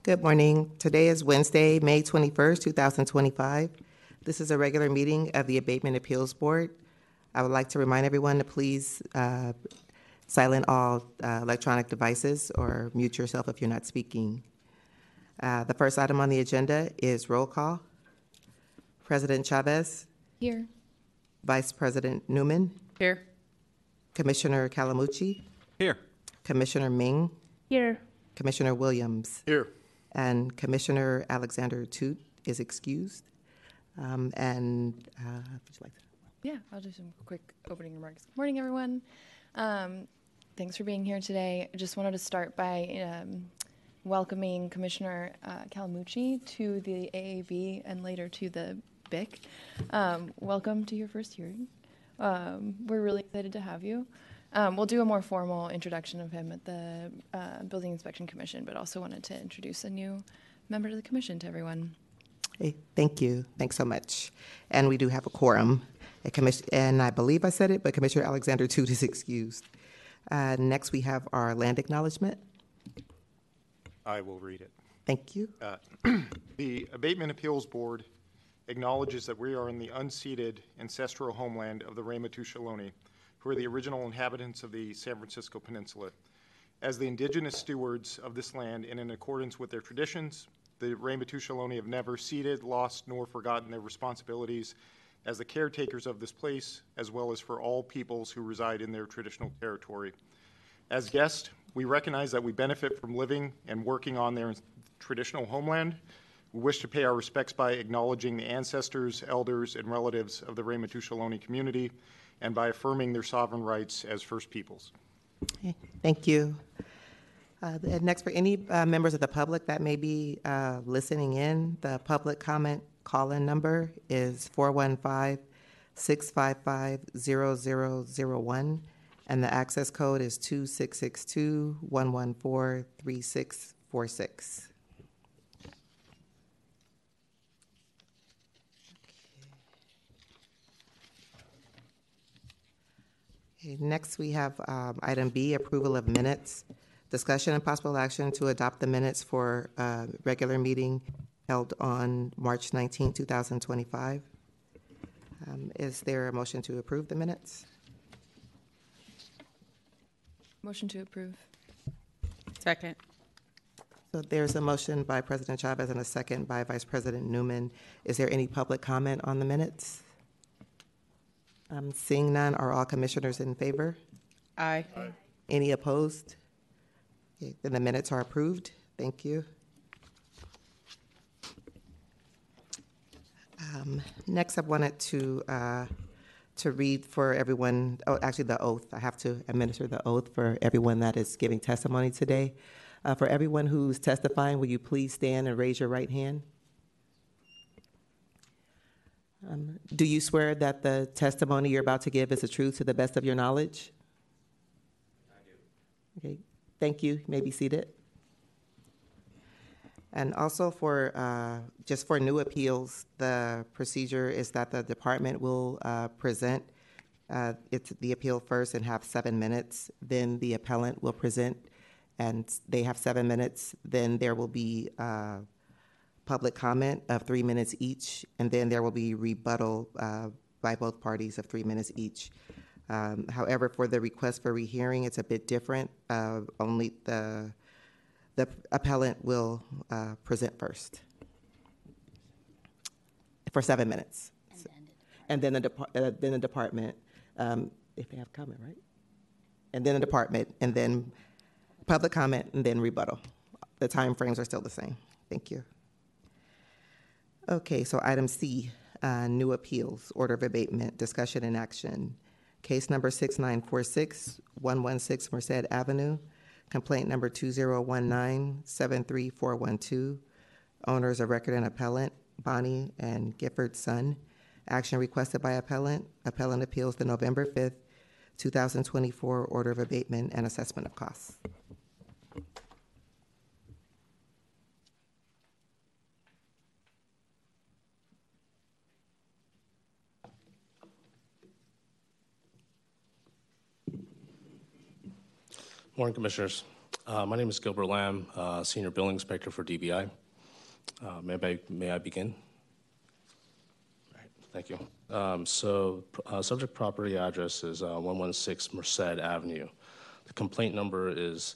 Good morning. Today is Wednesday, May 21st, 2025. This is a regular meeting of the Abatement Appeals Board. I would like to remind everyone to please silent all electronic devices or mute yourself if you're not speaking. The first item on the agenda is roll call. President Chavez. Here. Vice President Newman. Here. Commissioner Calamucci. Here. Commissioner Ming. Here. Commissioner Williams. Here. And Commissioner Alexander Toot is excused. Would you like to? Yeah, I'll do some quick opening remarks. Good morning, everyone. Thanks for being here today. I just wanted to start by welcoming Commissioner Calamucci to the AAB and later to the BIC. Welcome to your first hearing. We're really excited to have you. We'll do a more formal introduction of him at the Building Inspection Commission, but also wanted to introduce a new member of the commission to everyone. Hey, thank you. Thanks so much. And we do have a quorum. And I believe I said it, but Commissioner Alexander Toot is excused. Next, we have our land acknowledgement. I will read it. Thank you. The Abatement Appeals Board acknowledges that we are in the unceded ancestral homeland of the Ramaytush Ohlone, who are the original inhabitants of the San Francisco Peninsula. As the indigenous stewards of this land and in accordance with their traditions, the Ramaytush Ohlone have never ceded, lost, nor forgotten their responsibilities as the caretakers of this place, as well as for all peoples who reside in their traditional territory. As guests, we recognize that we benefit from living and working on their traditional homeland. We wish to pay our respects by acknowledging the ancestors, elders, and relatives of the Ramaytush Ohlone community, and by affirming their sovereign rights as First Peoples. Okay, thank you. Next, for any members of the public that may be listening in, the public comment call-in number is 415-655-0001, and the access code is 2662-114-3646. Okay, next, we have item B, approval of minutes. Discussion and possible action to adopt the minutes for regular meeting held on March 19, 2025. Is there a motion to approve the minutes? Motion to approve. Second. So there's a motion by President Chavez and a second by Vice President Newman. Is there any public comment on the minutes? Seeing none, are all commissioners in favor? Aye. Any opposed? Okay, then the minutes are approved. Thank you. Next, I wanted to read for everyone, actually the oath. I have to administer the oath for everyone that is giving testimony today. For everyone who's testifying, will you please stand and raise your right hand? Do you swear that the testimony you're about to give is the truth to the best of your knowledge? I do. Okay, thank you. You may be seated. And also for just for new appeals, the procedure is that the department will present the appeal first and have 7 minutes. Then the appellant will present, and they have 7 minutes. Then there will be public comment of 3 minutes each, and then there will be rebuttal by both parties of 3 minutes each. However, for the request for rehearing, it's a bit different. Only the appellant will present first for 7 minutes, and then the department, if they have comment, right? And then the department, and then public comment, and then rebuttal. The time frames are still the same. Thank you. Okay, so item C, new appeals, order of abatement, discussion and action. Case number 6946-116 Merced Avenue, complaint number 2019-73412. Owners of record and appellant, Bonnie and Gifford Son. Action requested by appellant. Appellant appeals the November 5th, 2024 order of abatement and assessment of costs. Morning, Commissioners. My name is Gilbert Lamb, Senior Building Inspector for DBI. May I begin? All right, thank you. Subject property address is 116 Merced Avenue. The complaint number is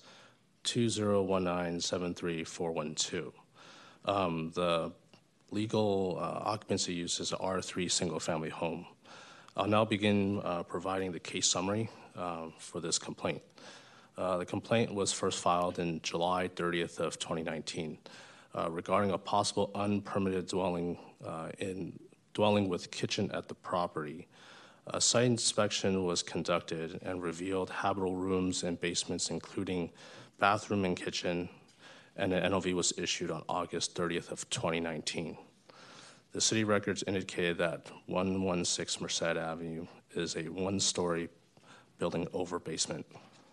201973412. The legal occupancy use is an R3 single-family home. I'll now begin providing the case summary for this complaint. The complaint was first filed in July 30th of 2019 regarding a possible unpermitted dwelling with kitchen at the property. A site inspection was conducted and revealed habitable rooms and basements, including bathroom and kitchen, and an NOV was issued on August 30th of 2019. The city records indicated that 116 Merced Avenue is a one-story building over basement.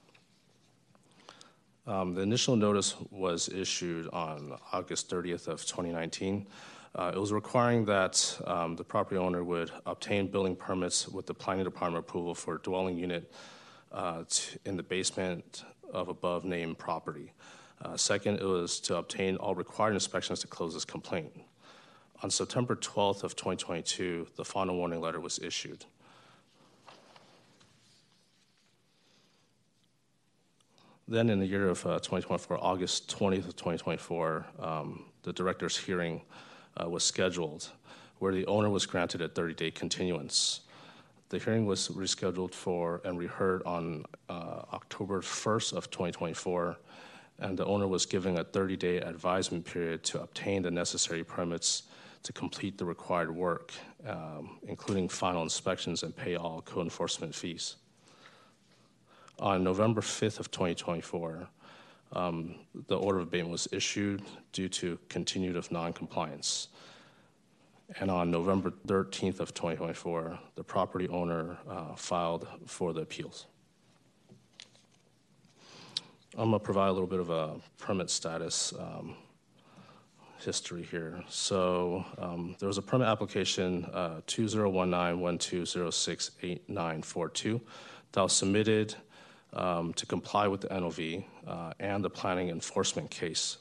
The initial notice was issued on August 30th of 2019. It was requiring that the property owner would obtain building permits with the planning department approval for a dwelling unit in the basement of above named property. Second, it was to obtain all required inspections to close this complaint. On September 12th of 2022, the final warning letter was issued. Then in the year of 2024, August 20th of 2024, the director's hearing was scheduled where the owner was granted a 30-day continuance. The hearing was rescheduled for and reheard on October 1st of 2024, and the owner was given a 30-day advisement period to obtain the necessary permits to complete the required work, including final inspections and pay all code enforcement fees. On November 5th of 2024, the order of abatement was issued due to continued of non-compliance. And on November 13th of 2024, the property owner filed for the appeals. I'm going to provide a little bit of a permit status history here. So there was a permit application 2019-1206-8942 that was submitted to comply with the NOV and the planning enforcement case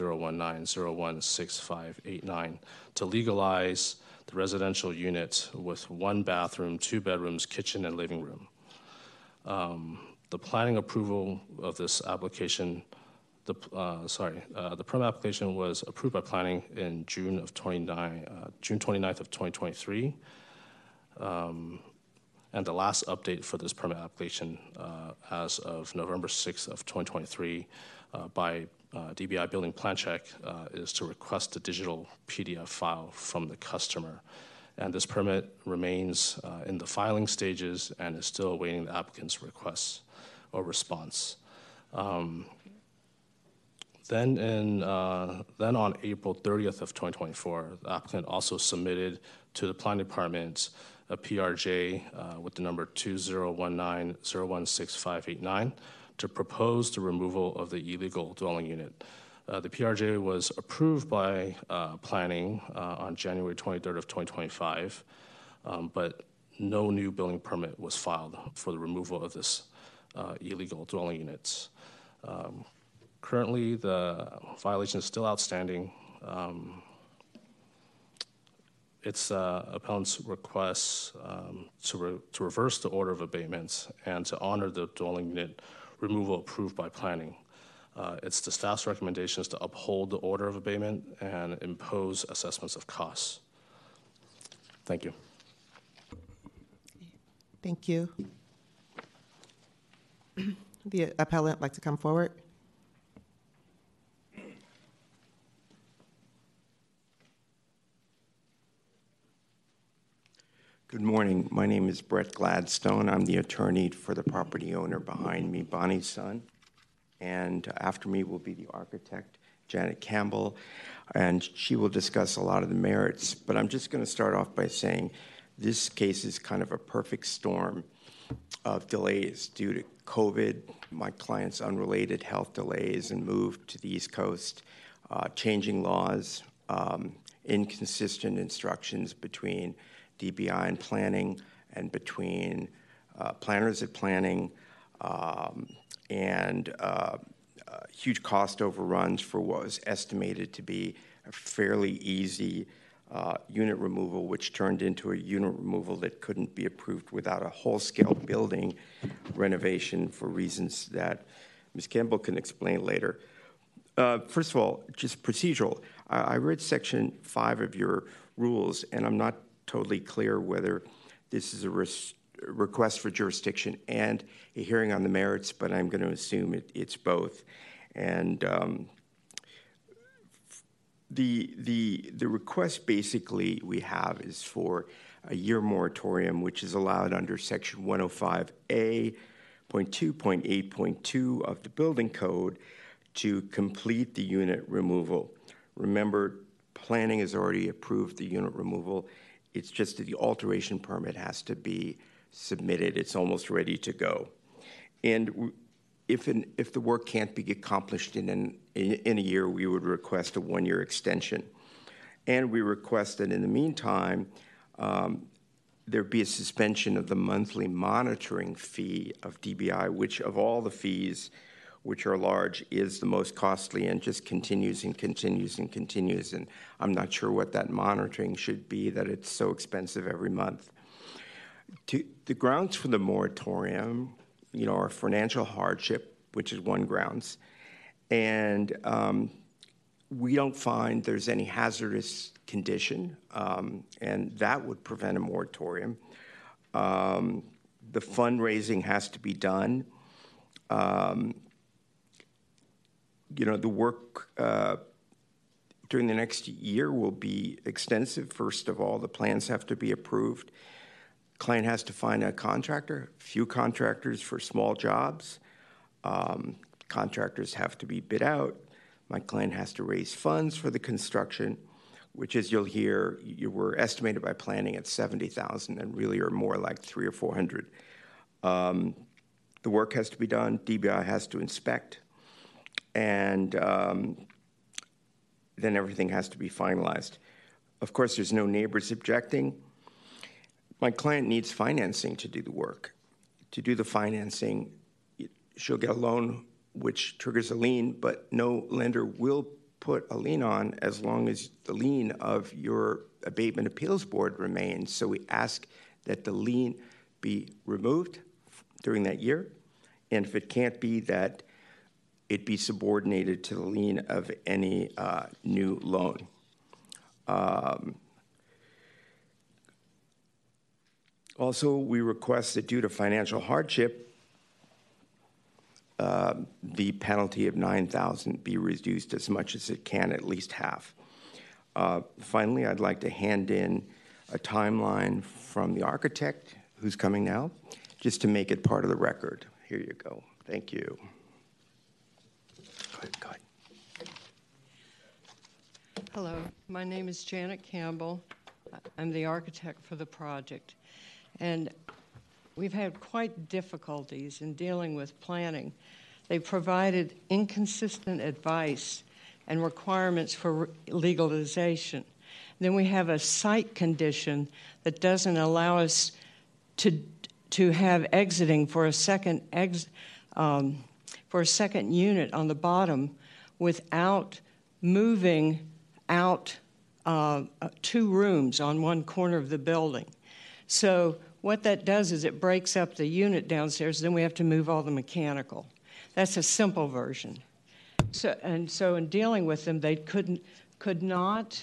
2019-016589 to legalize the residential unit with one bathroom, two bedrooms, kitchen, and living room. The planning approval of this application, the permit application was approved by planning in June 29th of 2023. And the last update for this permit application as of November 6th of 2023 by DBI Building Plan Check is to request a digital PDF file from the customer. And this permit remains in the filing stages and is still awaiting the applicant's request or response. Then on April 30th of 2024, the applicant also submitted to the planning department a PRJ with the number 2019-016589 to propose the removal of the illegal dwelling unit. The PRJ was approved by planning on January 23rd of 2025, but no new building permit was filed for the removal of this illegal dwelling units. Currently, the violation is still outstanding. It's appellant's request to reverse the order of abatement and to honor the dwelling unit removal approved by planning. It's the staff's recommendations to uphold the order of abatement and impose assessments of costs. Thank you. Thank you. The appellant like to come forward? Good morning. My name is Brett Gladstone. I'm the attorney for the property owner behind me, Bonnie's son. And after me will be the architect, Janet Campbell, and she will discuss a lot of the merits. But I'm just going to start off by saying this case is kind of a perfect storm of delays due to COVID, my client's unrelated health delays and move to the East Coast, changing laws, inconsistent instructions between DBI and planning and between planners at planning and huge cost overruns for what was estimated to be a fairly easy unit removal, which turned into a unit removal that couldn't be approved without a whole-scale building renovation for reasons that Ms. Campbell can explain later. First of all, just procedural. I read Section 5 of your rules, and I'm not totally clear whether this is a request for jurisdiction and a hearing on the merits, but I'm going to assume it's both. And the request basically we have is for a year moratorium, which is allowed under Section 105A.2.8.2 of the Building Code to complete the unit removal. Remember, planning has already approved the unit removal. It's just that the alteration permit has to be submitted. It's almost ready to go. And if the work can't be accomplished in a year, we would request a one-year extension. And we request that in the meantime, there be a suspension of the monthly monitoring fee of DBI, which of all the fees, which are large, is the most costly and just continues and continues and continues. And I'm not sure what that monitoring should be, that it's so expensive every month. The grounds for the moratorium, are financial hardship, which is one grounds, and we don't find there's any hazardous condition, and that would prevent a moratorium. The fundraising has to be done. The work during the next year will be extensive. First of all, the plans have to be approved. Client has to find a contractor, few contractors for small jobs. Contractors have to be bid out. My client has to raise funds for the construction, which, as you'll hear, you were estimated by planning at $70,000 and really are more like $300 or $400. The work has to be done. DBI has to inspect, and then everything has to be finalized. Of course, there's no neighbors objecting. My client needs financing to do the work. To do the financing, she'll get a loan which triggers a lien, but no lender will put a lien on as long as the lien of your abatement appeals board remains. So we ask that the lien be removed during that year, and if it can't be, that it be subordinated to the lien of any new loan. Also, we request that due to financial hardship, the penalty of $9,000 be reduced as much as it can, at least half. Finally, I'd like to hand in a timeline from the architect, who's coming now, just to make it part of the record. Here you go. Thank you. Go ahead. Hello, my name is Janet Campbell. I'm the architect for the project. And we've had quite difficulties in dealing with planning. They provided inconsistent advice and requirements for legalization. Then we have a site condition that doesn't allow us to have exiting for a second unit on the bottom without moving out 2 rooms on one corner of the building. So what that does is it breaks up the unit downstairs, then we have to move all the mechanical. That's a simple version. So in dealing with them, they could not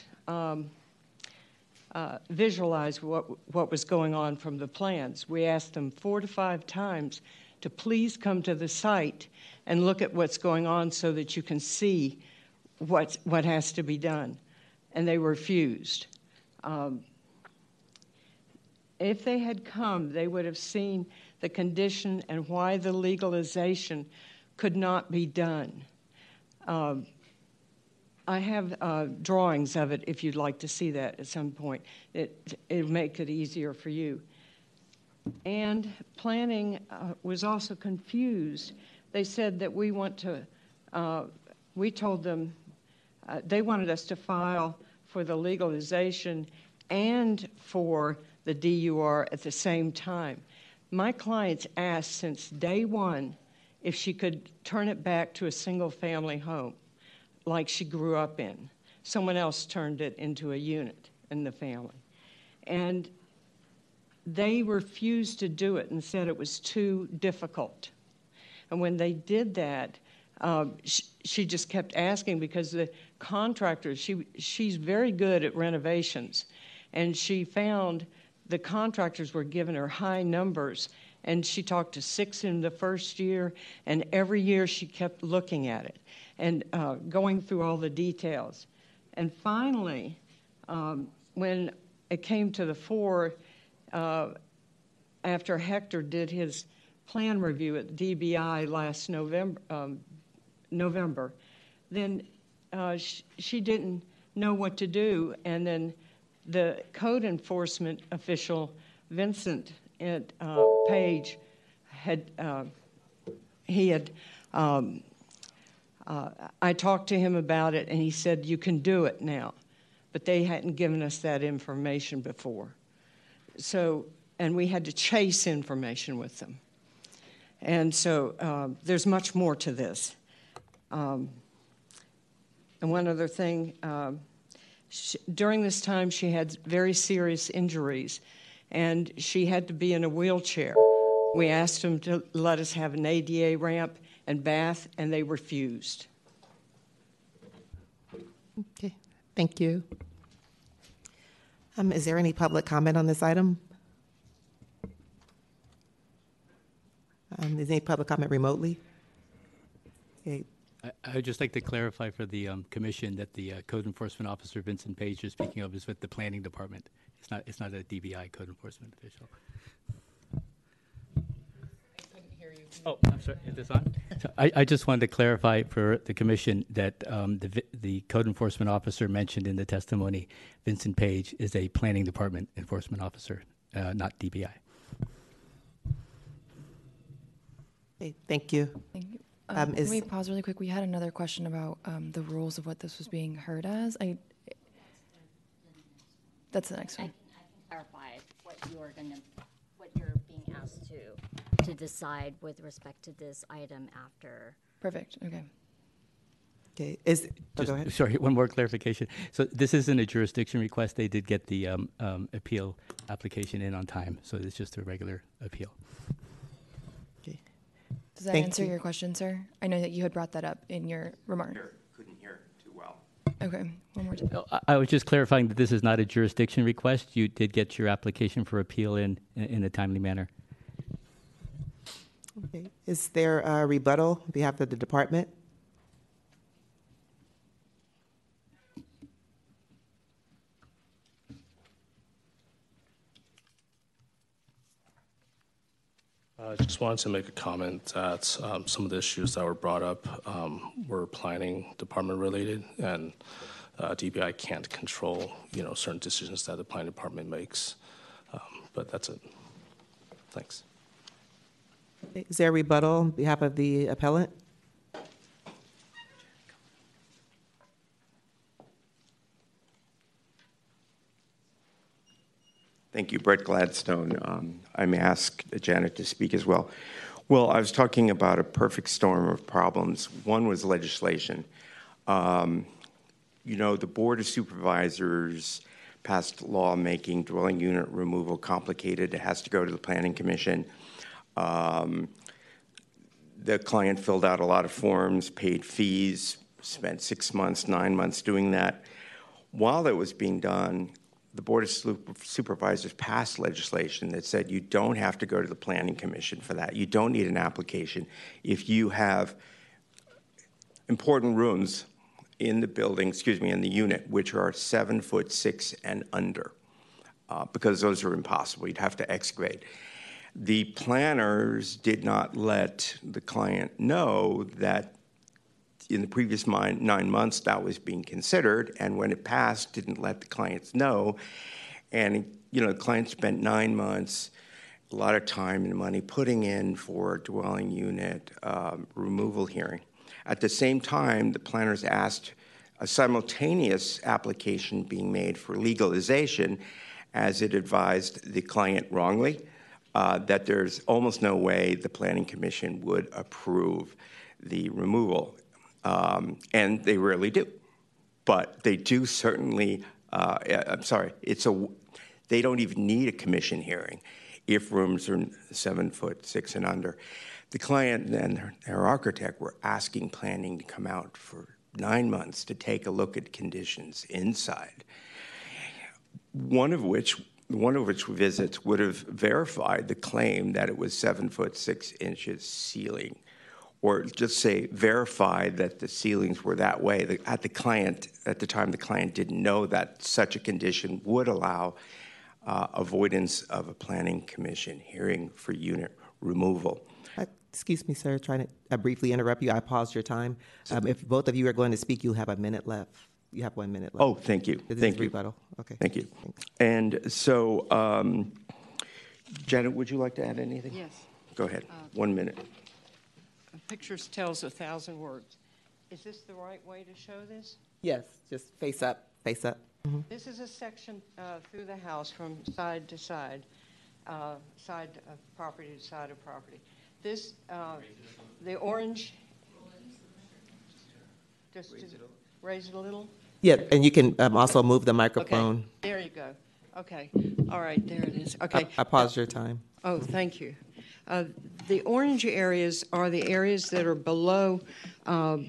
visualize what was going on from the plans. We asked them 4 to 5 times to please come to the site and look at what's going on so that you can see what has to be done. And they refused. If they had come, they would have seen the condition and why the legalization could not be done. I have drawings of it if you'd like to see that at some point. It'll make it easier for you. And planning was also confused. They said that we told them they wanted us to file for the legalization and for the DUR at the same time. My clients asked since day one if she could turn it back to a single-family home like she grew up in. Someone else turned it into a unit in the family. And they refused to do it and said it was too difficult. And when they did that, she just kept asking because the contractors, she's very good at renovations, and she found the contractors were giving her high numbers, and she talked to 6 in the first year, and every year she kept looking at it and going through all the details. And finally, when it came to the fore, after Hector did his plan review at DBI last November, then she didn't know what to do, and then the code enforcement official, Vincent Page, I talked to him about it, and he said, you can do it now. But they hadn't given us that information before. So, and we had to chase information with them. And so there's much more to this. And one other thing, during this time she had very serious injuries, and she had to be in a wheelchair. We asked them to let us have an ADA ramp and bath, and they refused. Okay, thank you. Is there any public comment on this item? Is any public comment remotely? Okay. I would just like to clarify for the commission that the code enforcement officer, Vincent Page, you're speaking of is with the planning department. It's not a DBI code enforcement official. Oh, I'm sorry. Is this on? So I just wanted to clarify for the commission that the code enforcement officer mentioned in the testimony, Vincent Page, is a planning department enforcement officer, not DBI. Okay, thank you. Thank you. Can we pause really quick? We had another question about the rules of what this was being heard as. That's the next one. I can clarify what you're being asked to decide with respect to this item after. Perfect. Okay. Okay. Go ahead. Sorry, one more clarification. So this isn't a jurisdiction request. They did get the appeal application in on time, so it's just a regular appeal. Okay. Does that answer your question, sir? I know that you had brought that up in your remark. Couldn't hear too well. Okay, one more time. I was just clarifying that this is not a jurisdiction request. You did get your application for appeal in a timely manner. Okay. Is there a rebuttal on behalf of the department? I just wanted to make a comment that some of the issues that were brought up were planning department related, and DBI can't control, certain decisions that the planning department makes. But that's it. Thanks. Is there a rebuttal on behalf of the appellant? Thank you, Brett Gladstone. I may ask Janet to speak as well. Well, I was talking about a perfect storm of problems. One was legislation. The Board of Supervisors passed law making dwelling unit removal complicated. It has to go to the Planning Commission. The client filled out a lot of forms, paid fees, spent 6 months, 9 months doing that. While that was being done, the Board of Supervisors passed legislation that said you don't have to go to the Planning Commission for that. You don't need an application. If you have important rooms in the building, in the unit, which are 7'6" and under, because those are impossible. You'd have to excavate. The planners did not let the client know that in the previous 9 months that was being considered, and when it passed, didn't let the clients know. And, the client spent 9 months, a lot of time and money putting in for a dwelling unit removal hearing. At the same time, the planners asked a simultaneous application being made for legalization, as it advised the client wrongly that there's almost no way the Planning Commission would approve the removal, and they rarely do. But they do certainly, they don't even need a commission hearing if rooms are 7'6" and under. The client and their architect were asking planning to come out for 9 months to take a look at conditions inside, one of which visits would have verified the claim that it was 7'6" ceiling, or just say verified that the ceilings were that way. At the time, the client didn't know that such a condition would allow avoidance of a planning commission hearing for unit removal. Excuse me, sir, trying to briefly interrupt you. I paused your time. If both of you are going to speak, you'll have a minute left. You have 1 minute left. Oh, thank you. Thank you. Rebuttal. Okay. Thank you. Thanks. And so, Janet, would you like to add anything? Yes. Go ahead. 1 minute. Pictures tells 1,000 words. Is this the right way to show this? Yes, just face up, face up. Mm-hmm. This is a section through the house from side to side, side of property to side of property. This, the orange, just raise it a little. Yeah, and you can also move the microphone. Okay, there you go. Okay, all right, there it is. Okay. I paused your time. Oh, thank you. The orange areas are the areas that are below the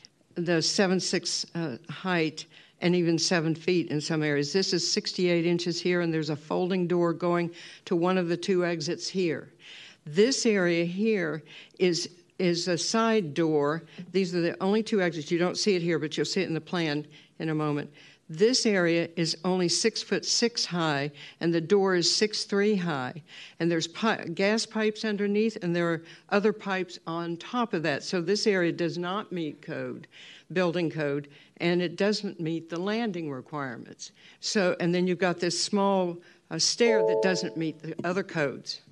7'6" height and even 7 feet in some areas. This is 68 inches here, and there's a folding door going to one of the 2 exits here. This area here is a side door. These are the only 2 exits. You don't see it here, but you'll see it in the plan in a moment. This area is only 6'6" high, and the door is 6'3" high. And there's gas pipes underneath, and there are other pipes on top of that. So this area does not meet code, building code, and it doesn't meet the landing requirements. So, and then you've got this small stair that doesn't meet the other codes.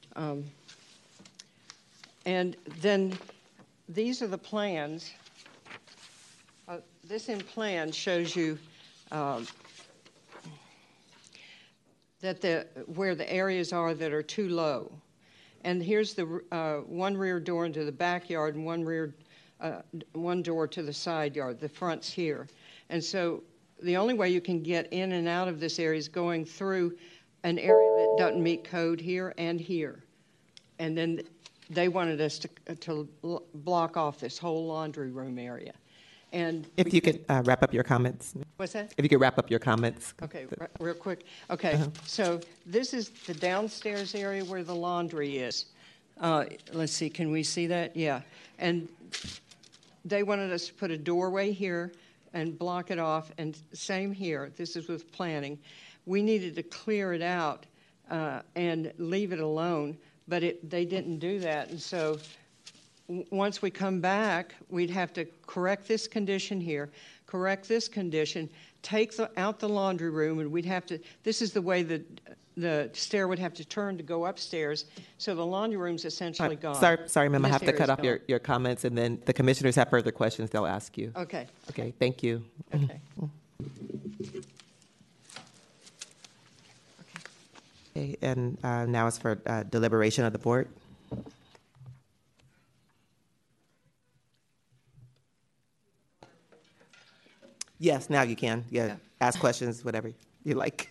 And then these are the plans. This in plan shows you that where the areas are that are too low. And here's the one rear door into the backyard and one door to the side yard. The front's here. And so the only way you can get in and out of this area is going through an area that doesn't meet code here and here. And then they wanted us to block off this whole laundry room area. And if you could wrap up your comments. What's that? If you could wrap up your comments. Okay, real quick. Okay, so this is the downstairs area where the laundry is. Let's see, can we see that? Yeah. And they wanted us to put a doorway here and block it off, and same here. This is with planning. We needed to clear it out and leave it alone, but they didn't do that. And so once we come back, we'd have to correct this condition here, correct this condition, take out the laundry room, and we'd have to, this is the way the stair would have to turn to go upstairs, so the laundry room's essentially gone. Sorry, ma'am, I have to cut off your comments, and then the commissioners have further questions they'll ask you. Okay. Okay, thank you. Okay. Okay, and now it's for deliberation of the board. Yes, now you can. Yeah, ask questions, whatever you like.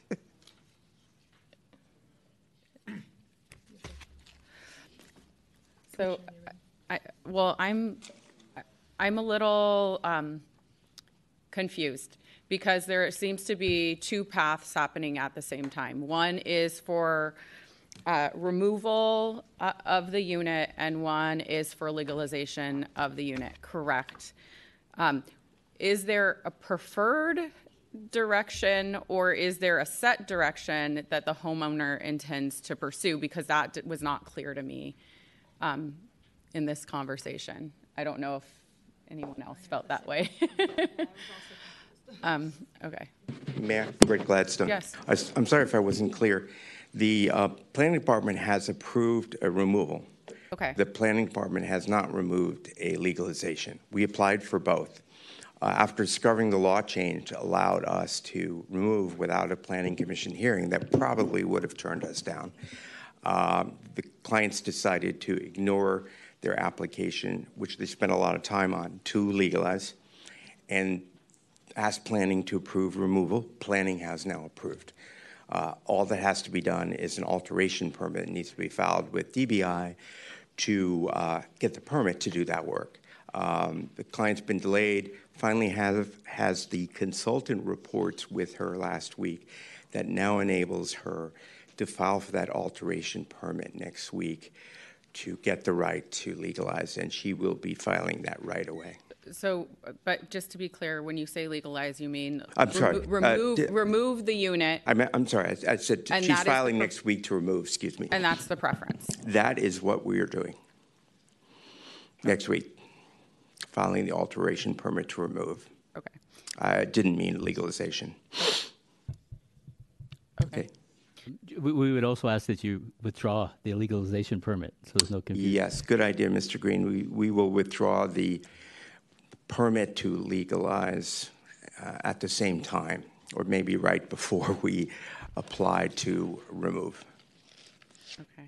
So, I'm a little confused because there seems to be 2 paths happening at the same time. One is for removal of the unit, and one is for legalization of the unit. Correct. Is there a preferred direction, or is there a set direction that the homeowner intends to pursue? Because that was not clear to me in this conversation. I don't know if anyone else felt that way. Okay. Mayor, Brett Gladstone. Yes. I'm sorry if I wasn't clear. The planning department has approved a removal. Okay. The planning department has not removed a legalization. We applied for both. After discovering the law change allowed us to remove without a planning commission hearing, that probably would have turned us down. The clients decided to ignore their application, which they spent a lot of time on, to legalize, and asked planning to approve removal. Planning has now approved. All that has to be done is an alteration permit. It needs to be filed with DBI to get the permit to do that work. The client's been delayed. Finally has the consultant reports with her last week that now enables her to file for that alteration permit next week to get the right to legalize, and she will be filing that right away. So, but just to be clear, when you say legalize, you mean I'm sorry. remove the unit, I'm sorry. I said And she's that is filing next week to remove. Excuse me. and that's the preference. That is what we are doing next week, filing the alteration permit to remove. Okay. I didn't mean legalization. Okay. We would also ask that you withdraw the legalization permit, so there's no confusion. Yes, good idea, Mr. Green. We will withdraw the permit to legalize at the same time, or maybe right before we apply to remove. Okay.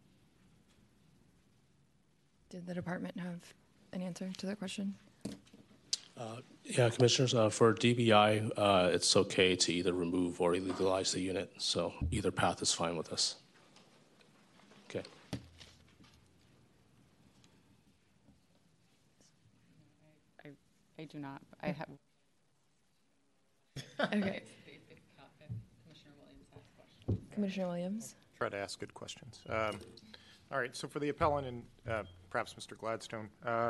Did the department have an answer to that question? Yeah, Commissioners, for DBI, it's okay to either remove or illegalize the unit, so either path is fine with us. Okay. I do not. I have. Okay. Commissioner Williams. Try to ask good questions. All right, so for the appellant and perhaps Mr. Gladstone,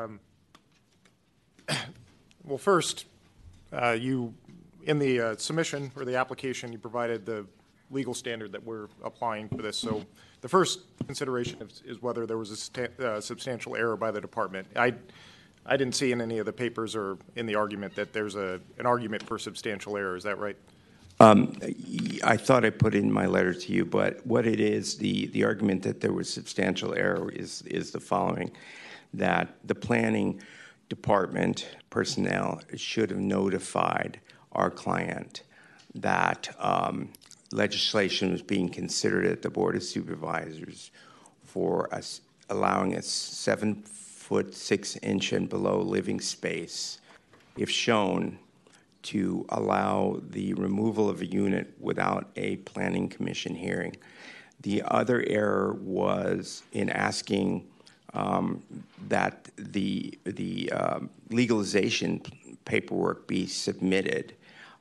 well, first, you, in the submission or the application, you provided the legal standard that we're applying for this. So the first consideration is whether there was a substantial error by the department. I didn't see in any of the papers or in the argument that there's an argument for substantial error. Is that right? I thought I put in my letter to you, but what it is, the argument that there was substantial error is the following, that the planning department personnel should have notified our client that legislation was being considered at the Board of Supervisors for us allowing a 7-foot 6-inch and below living space, if shown, to allow the removal of a unit without a planning commission hearing. The other error was in asking that the legalization paperwork be submitted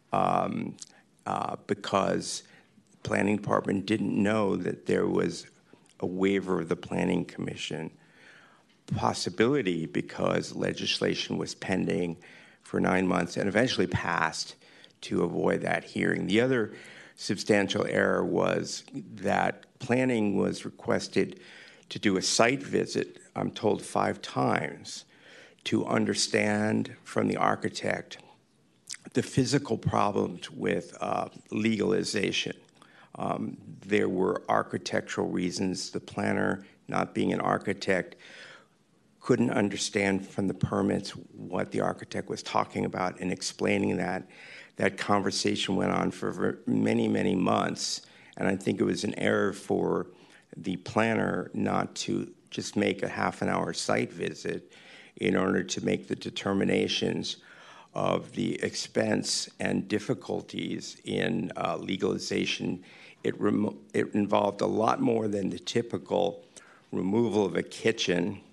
because the planning department didn't know that there was a waiver of the planning commission possibility because legislation was pending for 9 months and eventually passed to avoid that hearing. The other substantial error was that planning was requested to do a site visit, I'm told 5 times, to understand from the architect the physical problems with legalization. There were architectural reasons. The planner, not being an architect, couldn't understand from the permits what the architect was talking about and explaining that. That conversation went on for many, many months, and I think it was an error for the planner not to just make a half-an-hour site visit in order to make the determinations of the expense and difficulties in legalization. It involved a lot more than the typical removal of a kitchen,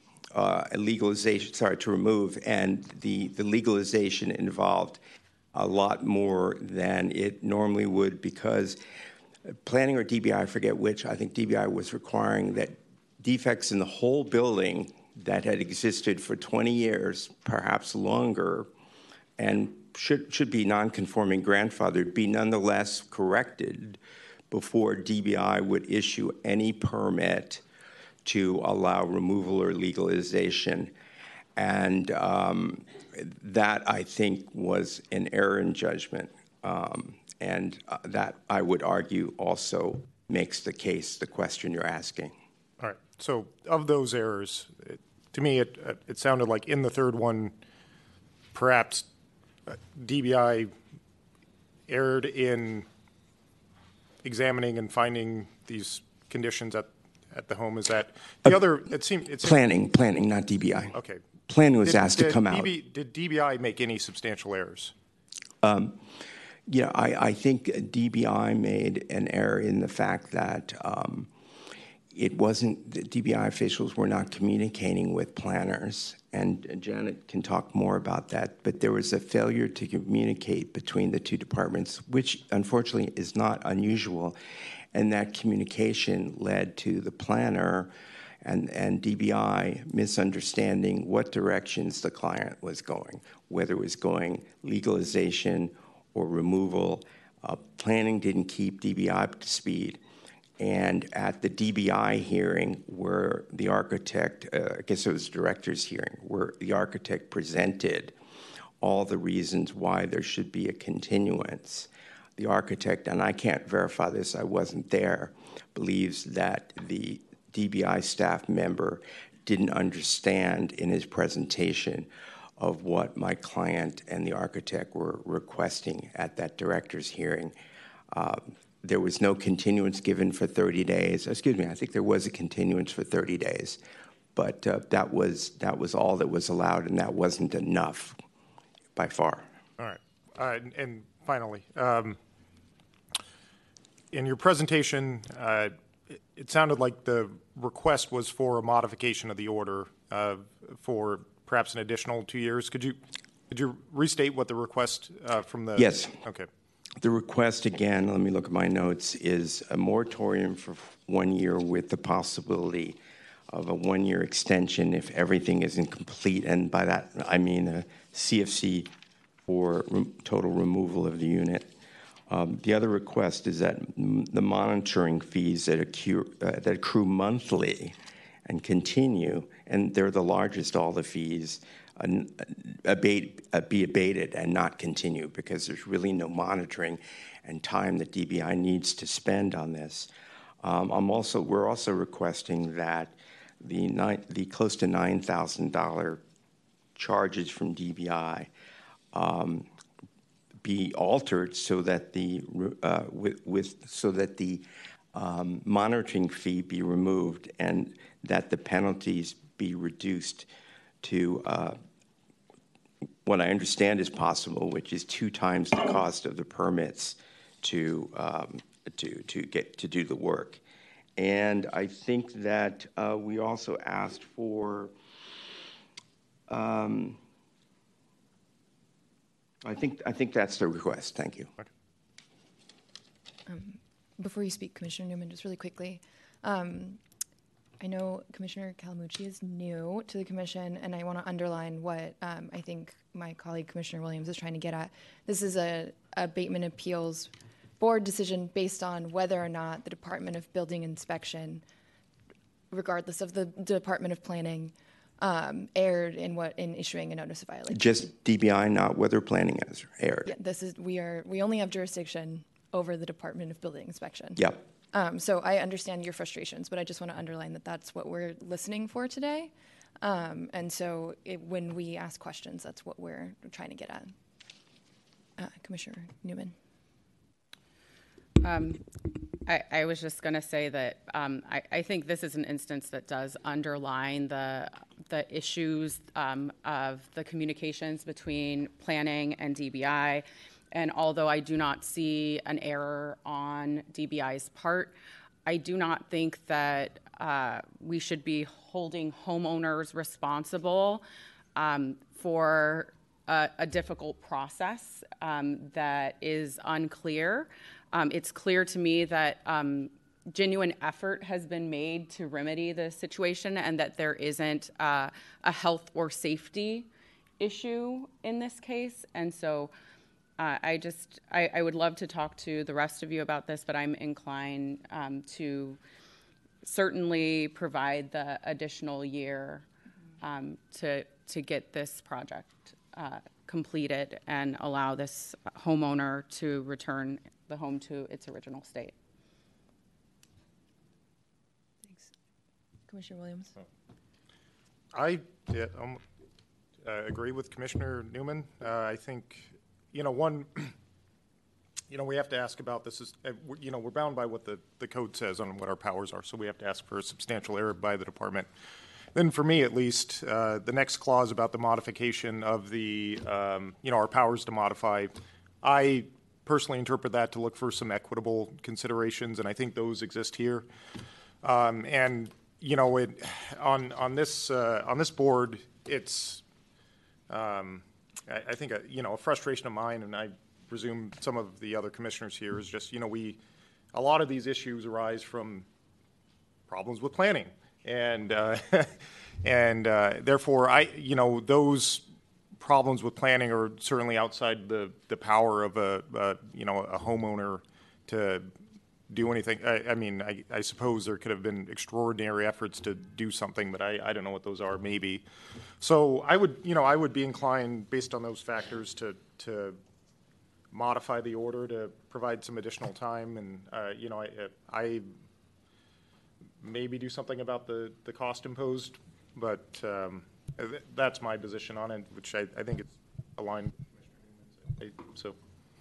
to remove, and the legalization involved a lot more than it normally would because planning or DBI, I forget which, I think DBI was requiring that defects in the whole building that had existed for 20 years, perhaps longer, and should be non-conforming grandfathered, be nonetheless corrected before DBI would issue any permit to allow removal or legalization. And that, I think, was an error in judgment. And that, I would argue, also makes the case the question you're asking. All right. So of those errors, to me, it sounded like in the third one, perhaps DBI erred in examining and finding these conditions at the home. Is that the other? It seemed Planning, not DBI. Okay. Planning was asked to come out. Did DBI make any substantial errors? Yeah, I think DBI made an error in the fact that it wasn't, the DBI officials were not communicating with planners, and Janet can talk more about that, but there was a failure to communicate between the two departments, which unfortunately is not unusual, and that communication led to the planner and DBI misunderstanding what directions the client was going, whether it was going legalization or removal. Planning didn't keep DBI up to speed. And at the DBI hearing, where the architect, I guess it was director's hearing, where the architect presented all the reasons why there should be a continuance, the architect, and I can't verify this, I wasn't there, believes that the DBI staff member didn't understand in his presentation of what my client and the architect were requesting at that director's hearing. There was no continuance given for 30 days. Excuse me, I think there was a continuance for 30 days, but that was all that was allowed, and that wasn't enough by far. All right. And finally, in your presentation, it sounded like the request was for a modification of the order for perhaps an additional 2 years. Could you restate what the request from the? Yes. Okay. The request, again, let me look at my notes, is a moratorium for 1 year with the possibility of a 1 year extension if everything isn't complete. And by that, I mean a CFC for total removal of the unit. The other request is that the monitoring fees that accrue monthly and continue, and they're the largest, all the fees, be abated and not continue, because there's really no monitoring and time that DBI needs to spend on this. We're also requesting that the close to $9,000 charges from DBI be altered so that the monitoring fee be removed, and that the penalties be reduced to what I understand is possible, which is 2 times the cost of the permits to do the work. And I think that we also asked for. I think that's the request. Thank you. Before you speak, Commissioner Newman, just really quickly, I know Commissioner Calamucci is new to the commission, and I want to underline what I think my colleague Commissioner Williams is trying to get at. This is a abatement appeals board decision based on whether or not the Department of Building Inspection, regardless of the Department of Planning, erred in issuing a notice of violation. Just DBI, not whether planning has erred. Yeah, we only have jurisdiction over the Department of Building Inspection. Yep. So I understand your frustrations, but I just want to underline that that's what we're listening for today. And so when we ask questions, that's what we're trying to get at. Commissioner Newman. I was just going to say that I think this is an instance that does underline the issues of the communications between planning and DBI. And although I do not see an error on DBI's part, I do not think that we should be holding homeowners responsible for a difficult process that is unclear. It's clear to me that genuine effort has been made to remedy the situation, and that there isn't a health or safety issue in this case. And so I would love to talk to the rest of you about this, but I'm inclined to certainly provide the additional year to get this project completed and allow this homeowner to return the home to its original state. Thanks. Commissioner Williams. I agree with Commissioner Newman. I think, one, we have to ask about this is, we're bound by what the code says on what our powers are, so we have to ask for a substantial error by the department. Then for me, at least, the next clause about the modification of the, our powers to modify, I personally interpret that to look for some equitable considerations, and I think those exist here. On this board, it's, I think, a frustration of mine, and I presume some of the other commissioners here, is just, a lot of these issues arise from problems with planning. And therefore, those problems with planning are certainly outside the power of a homeowner to do anything. I suppose there could have been extraordinary efforts to do something, but I don't know what those are, maybe. So I would be inclined, based on those factors, to modify the order to provide some additional time, and I maybe do something about the cost imposed, but that's my position on it, which I think it's aligned. So,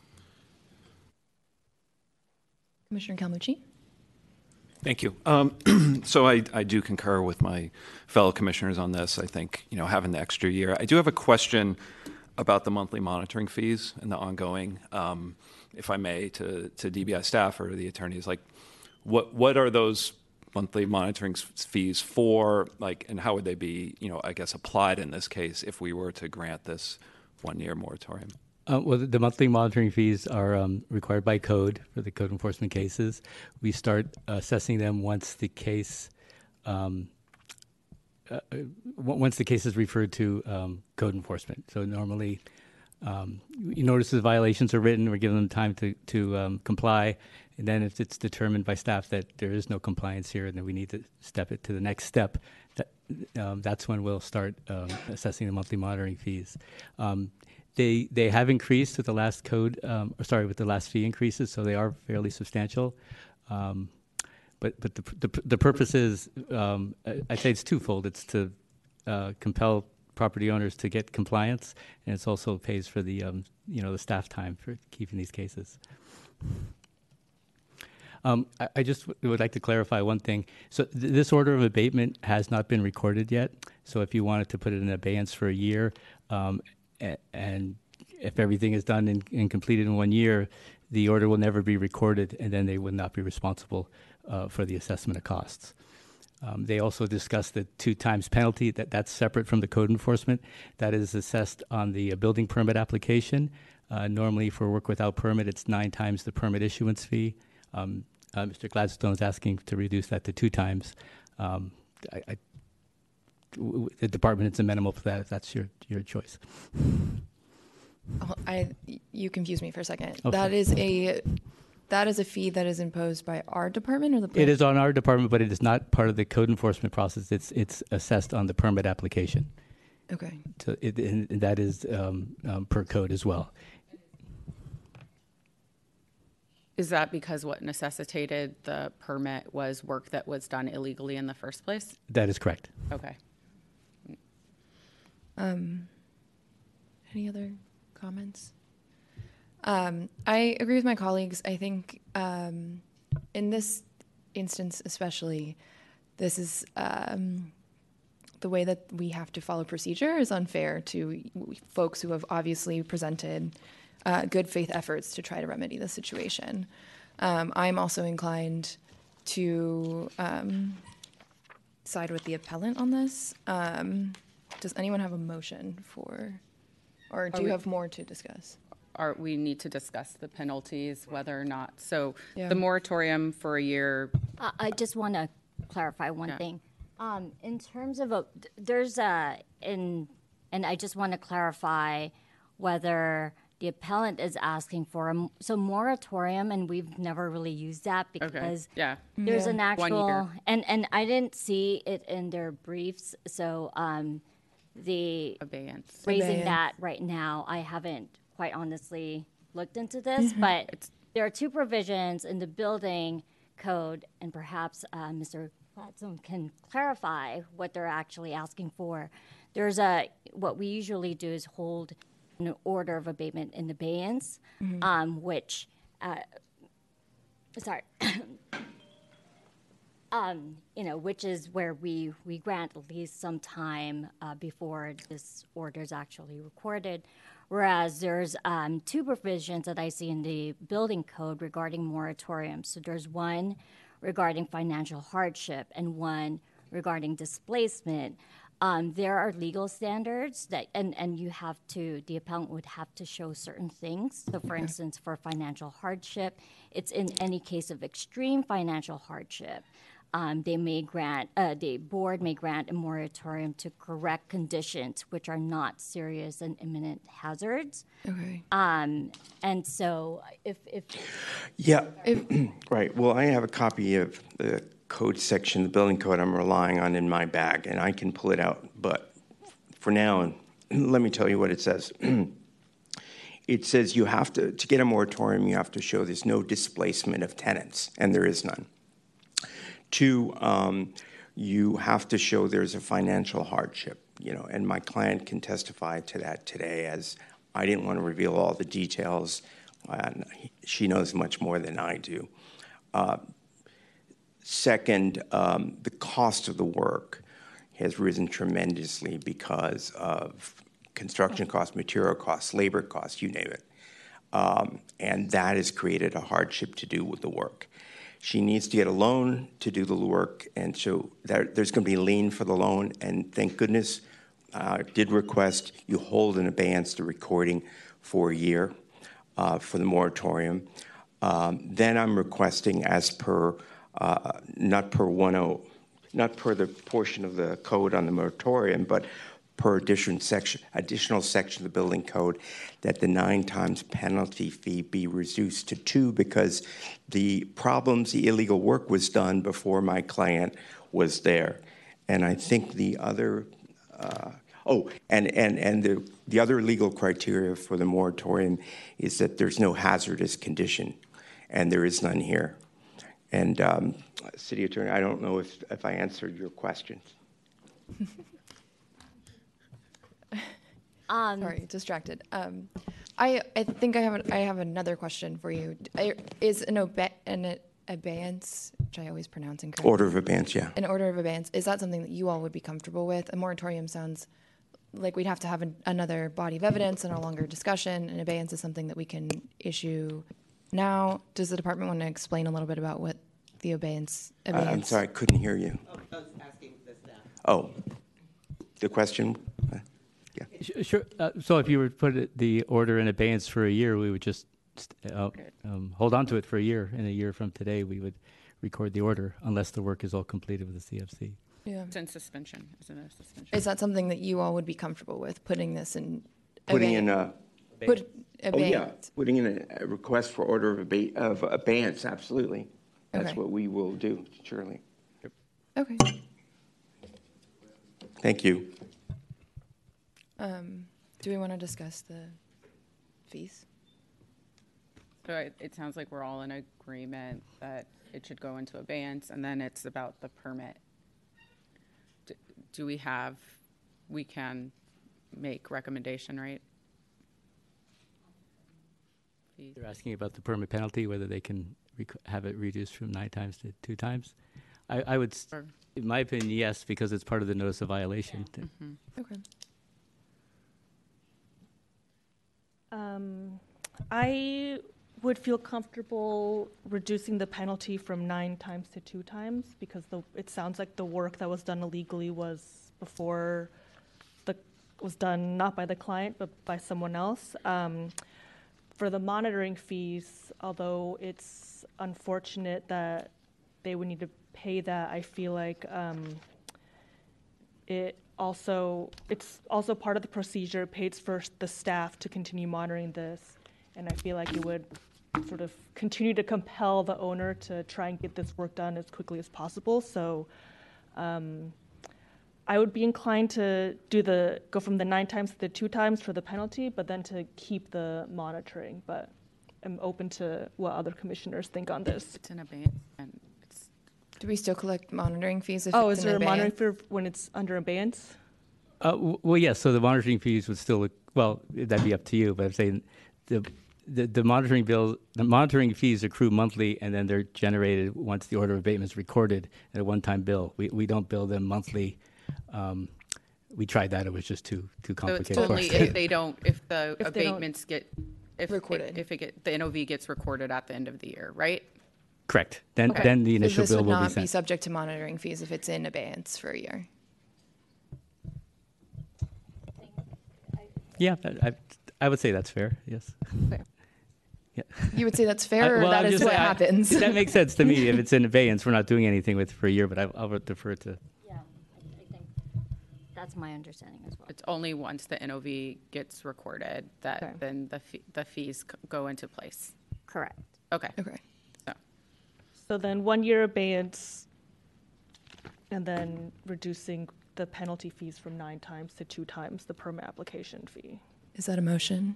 Commissioner Calmucci? Thank you. So I do concur with my fellow commissioners on this. I think, having the extra year. I do have a question about the monthly monitoring fees and the ongoing, if I may, to DBI staff or the attorneys. Like, what are those monthly monitoring fees for, and how would they be, I guess, applied in this case if we were to grant this 1-year moratorium? Well, the monthly monitoring fees are required by code for the code enforcement cases. We start assessing them once the case is referred to code enforcement. So normally, notices of violations are written. We're giving them time to comply, and then if it's determined by staff that there is no compliance here, and then we need to step it to the next step, that's when we'll start assessing the monthly monitoring fees. They have increased with the last with the last fee increases, so they are fairly substantial. But the purpose is, I'd say it's twofold. It's to compel property owners to get compliance, and it's also pays for the the staff time for keeping these cases. I just would like to clarify one thing. So this order of abatement has not been recorded yet. So if you wanted to put it in abeyance for a year, and if everything is done and completed in 1 year, the order will never be recorded, and then they would not be responsible for the assessment of costs. They also discussed the 2 times penalty. That's separate from the code enforcement. That is assessed on the building permit application. Normally, for work without permit, it's 9 times the permit issuance fee. Mr. Gladstone is asking to reduce that to 2 times. The department is amenable to that if that's your choice. You confused me for a second. Okay. That is a fee that is imposed by our department or the. It is on our department, but it is not part of the code enforcement process. It's assessed on the permit application. Okay. So and that is per code as well. Is that because what necessitated the permit was work that was done illegally in the first place? That is correct. Okay. Any other comments? I agree with my colleagues. I think in this instance especially, this is the way that we have to follow procedure is unfair to folks who have obviously presented good faith efforts to try to remedy the situation. I'm also inclined to side with the appellant on this. Does anyone have a motion or do you have more to discuss? We need to discuss the penalties, whether or not. So Yeah. the moratorium for a year. I just want to clarify one thing. In terms of and I just want to clarify whether the appellant is asking for a moratorium, and we've never really used that because there's an 1 actual year. and I didn't see it in their briefs, so the Abeyance. raising that right now, I haven't quite honestly looked into this, but there are 2 provisions in the building code, and perhaps Mr. Gladstone can clarify what they're actually asking for. There's what we usually do is hold an order of abatement in abeyance, which sorry. Which is where we grant at least some time before this order is actually recorded. Whereas there's two provisions that I see in the building code regarding moratoriums. So there's one regarding financial hardship and one regarding displacement. There are legal standards that, and you have to, the appellant would have to show certain things. So for instance, for financial hardship, it's in any case of extreme financial hardship. They may grant, the board may grant a moratorium to correct conditions which are not serious and imminent hazards. Okay. And so if Yeah, right. Well, I have a copy of the code section, the building code I'm relying on in my bag, and I can pull it out. But for now, let me tell you what it says. It says you have to get a moratorium, you have to show there's no displacement of tenants, and there is none. 2, you have to show there's a financial hardship, and my client can testify to that today, as I didn't want to reveal all the details. She knows much more than I do. Second, the cost of the work has risen tremendously because of construction costs, material costs, labor costs, you name it. And that has created a hardship to do with the work. She needs to get a loan to do the work, and so there's going to be a lien for the loan, and thank goodness I did request you hold in abeyance the recording for a year for the moratorium. Then I'm requesting, as per, not per the portion of the code on the moratorium, but per additional section of the building code, that the 9 times penalty fee be reduced to 2, because the illegal work was done before my client was there. And I think the other, the other legal criteria for the moratorium is that there's no hazardous condition, and there is none here. And City Attorney, I don't know if I answered your questions. Sorry, distracted. I think I have another question for you. Is an abeyance, which I always pronounce incorrectly. Order of abeyance, yeah. An order of abeyance, is that something that you all would be comfortable with? A moratorium sounds like we'd have to have another body of evidence and a longer discussion. An abeyance is something that we can issue now. Does the department want to explain a little bit about what the abeyance? I'm sorry, I couldn't hear you. I was asking the staff. Oh, the question? Sure. So if you were to put the order in abeyance for a year, we would just hold on to it for a year. And a year from today, we would record the order unless the work is all completed with the CFC. Yeah. It's in suspension, isn't it? Suspension. Is that something that you all would be comfortable with, putting this in? Putting in a... abeyance. Putting in a request for order of abeyance, absolutely. That's Okay. what we will do, surely. Okay. Thank you. Do we want to discuss the fees? So it sounds like we're all in agreement that it should go into abeyance, and then it's about the permit. We can make recommendation, right? Fees. They're asking about the permit penalty, whether they can have it reduced from 9 times to 2 times. I would, in my opinion, yes, because it's part of the notice of violation. Okay. I would feel comfortable reducing the penalty from 9 times to 2 times, because it sounds like the work that was done illegally was was done not by the client but by someone else. For the monitoring fees, although it's unfortunate that they would need to pay that, I feel like it's also part of the procedure. It pays for the staff to continue monitoring this, and I feel like it would sort of continue to compel the owner to try and get this work done as quickly as possible. So I would be inclined to go from the 9 times to the 2 times for the penalty, but then to keep the monitoring. But I'm open to what other commissioners think on this. It's in abeyance, and it's Do we still collect monitoring fees? If Is it's there in a monitoring abeyance? fee when it's under abeyance? Well, yes. So the monitoring fees would still, that'd be up to you. But I'm saying the monitoring fees accrue monthly, and then they're generated once the order of abatement is recorded at a one-time bill. We don't bill them monthly. We tried that; it was just too So complicated. it's for only us. if they don't, if the If they don't abatements get, if recorded. the NOV gets recorded at the end of the year, right? Correct. Then Okay. then the So initial this bill would will be not be sent. subject to monitoring fees if it's in abeyance for a year. Yeah, I would say that's fair. Yes. Yeah. You would say that's fair, or Well, that I'm is just what saying, happens? that makes sense to me. If it's in abeyance, we're not doing anything with it for a year. But I'll defer to. Yeah, I think that's my understanding as well. It's only once the NOV gets recorded that Okay. then the fees go into place. Correct. Okay. Okay. So, So then 1 year abeyance, and then reducing the penalty fees from 9 times to 2 times the permit application fee. Is that a motion?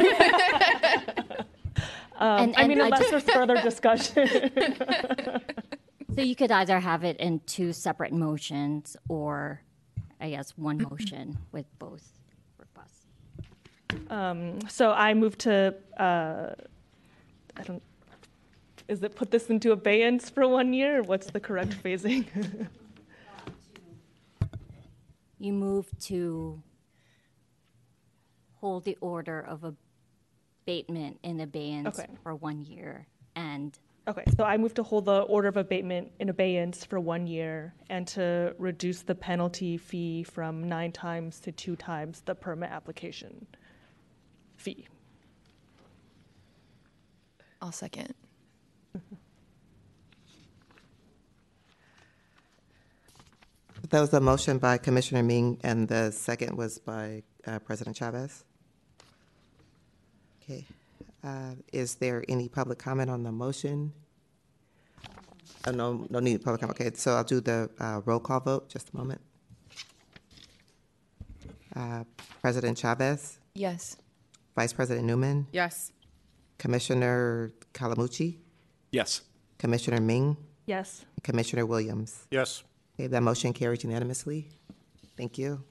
And- I mean, and I unless there's further discussion. So you could either have it in 2 separate motions, or I guess one motion with both requests. So I move to, is it put this into abeyance for 1 year? What's the correct phasing? You move to hold the order of abatement in abeyance Okay. for 1 year, and Okay, so I move to hold the order of abatement in abeyance for 1 year and to reduce the penalty fee from 9 times to 2 times the permit application fee. I'll second. That was a motion by Commissioner Ming, and the second was by President Chavez. Okay. Is there any public comment on the motion? Oh, no need public comment. Okay, so I'll do the roll call vote. Just a moment. President Chavez, Yes. Vice President Newman, yes. Commissioner Calamucci, Yes. Commissioner Ming, Yes. Commissioner Williams. Yes. Okay, that motion carries unanimously. Thank you.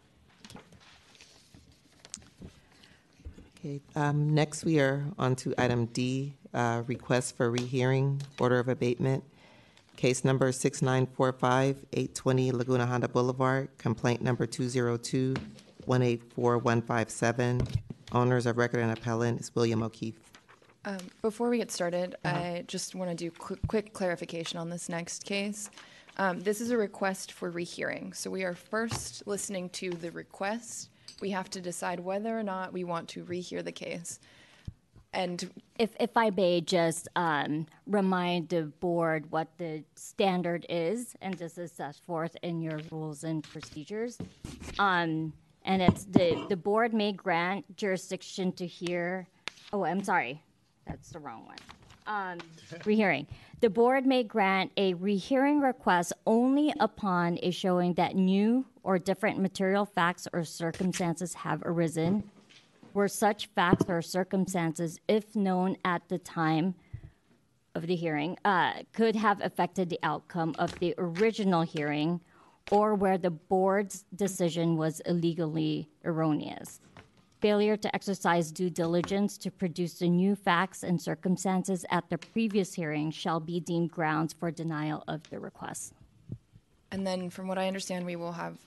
Okay, next we are on to item D, request for rehearing, order of abatement. Case number 6945-820 Laguna Honda Boulevard, complaint number 202-184157. Owners of record and appellant is William O'Keefe. Before we get started, I just want to do quick clarification on this next case. This is a request for rehearing. So we are first listening to the request. We have to decide whether or not we want to rehear the case. And if I may just remind the board what the standard is, and this is set forth in your rules and procedures. And it's the board may grant jurisdiction to hear, oh, I'm sorry, that's the wrong one. Rehearing. The board may grant a rehearing request only upon a showing that new or different material facts or circumstances have arisen, where such facts or circumstances, if known at the time of the hearing, could have affected the outcome of the original hearing, or where the board's decision was illegally erroneous. Failure to exercise due diligence to produce the new facts and circumstances at the previous hearing shall be deemed grounds for denial of the request. And then, from what I understand, we will have,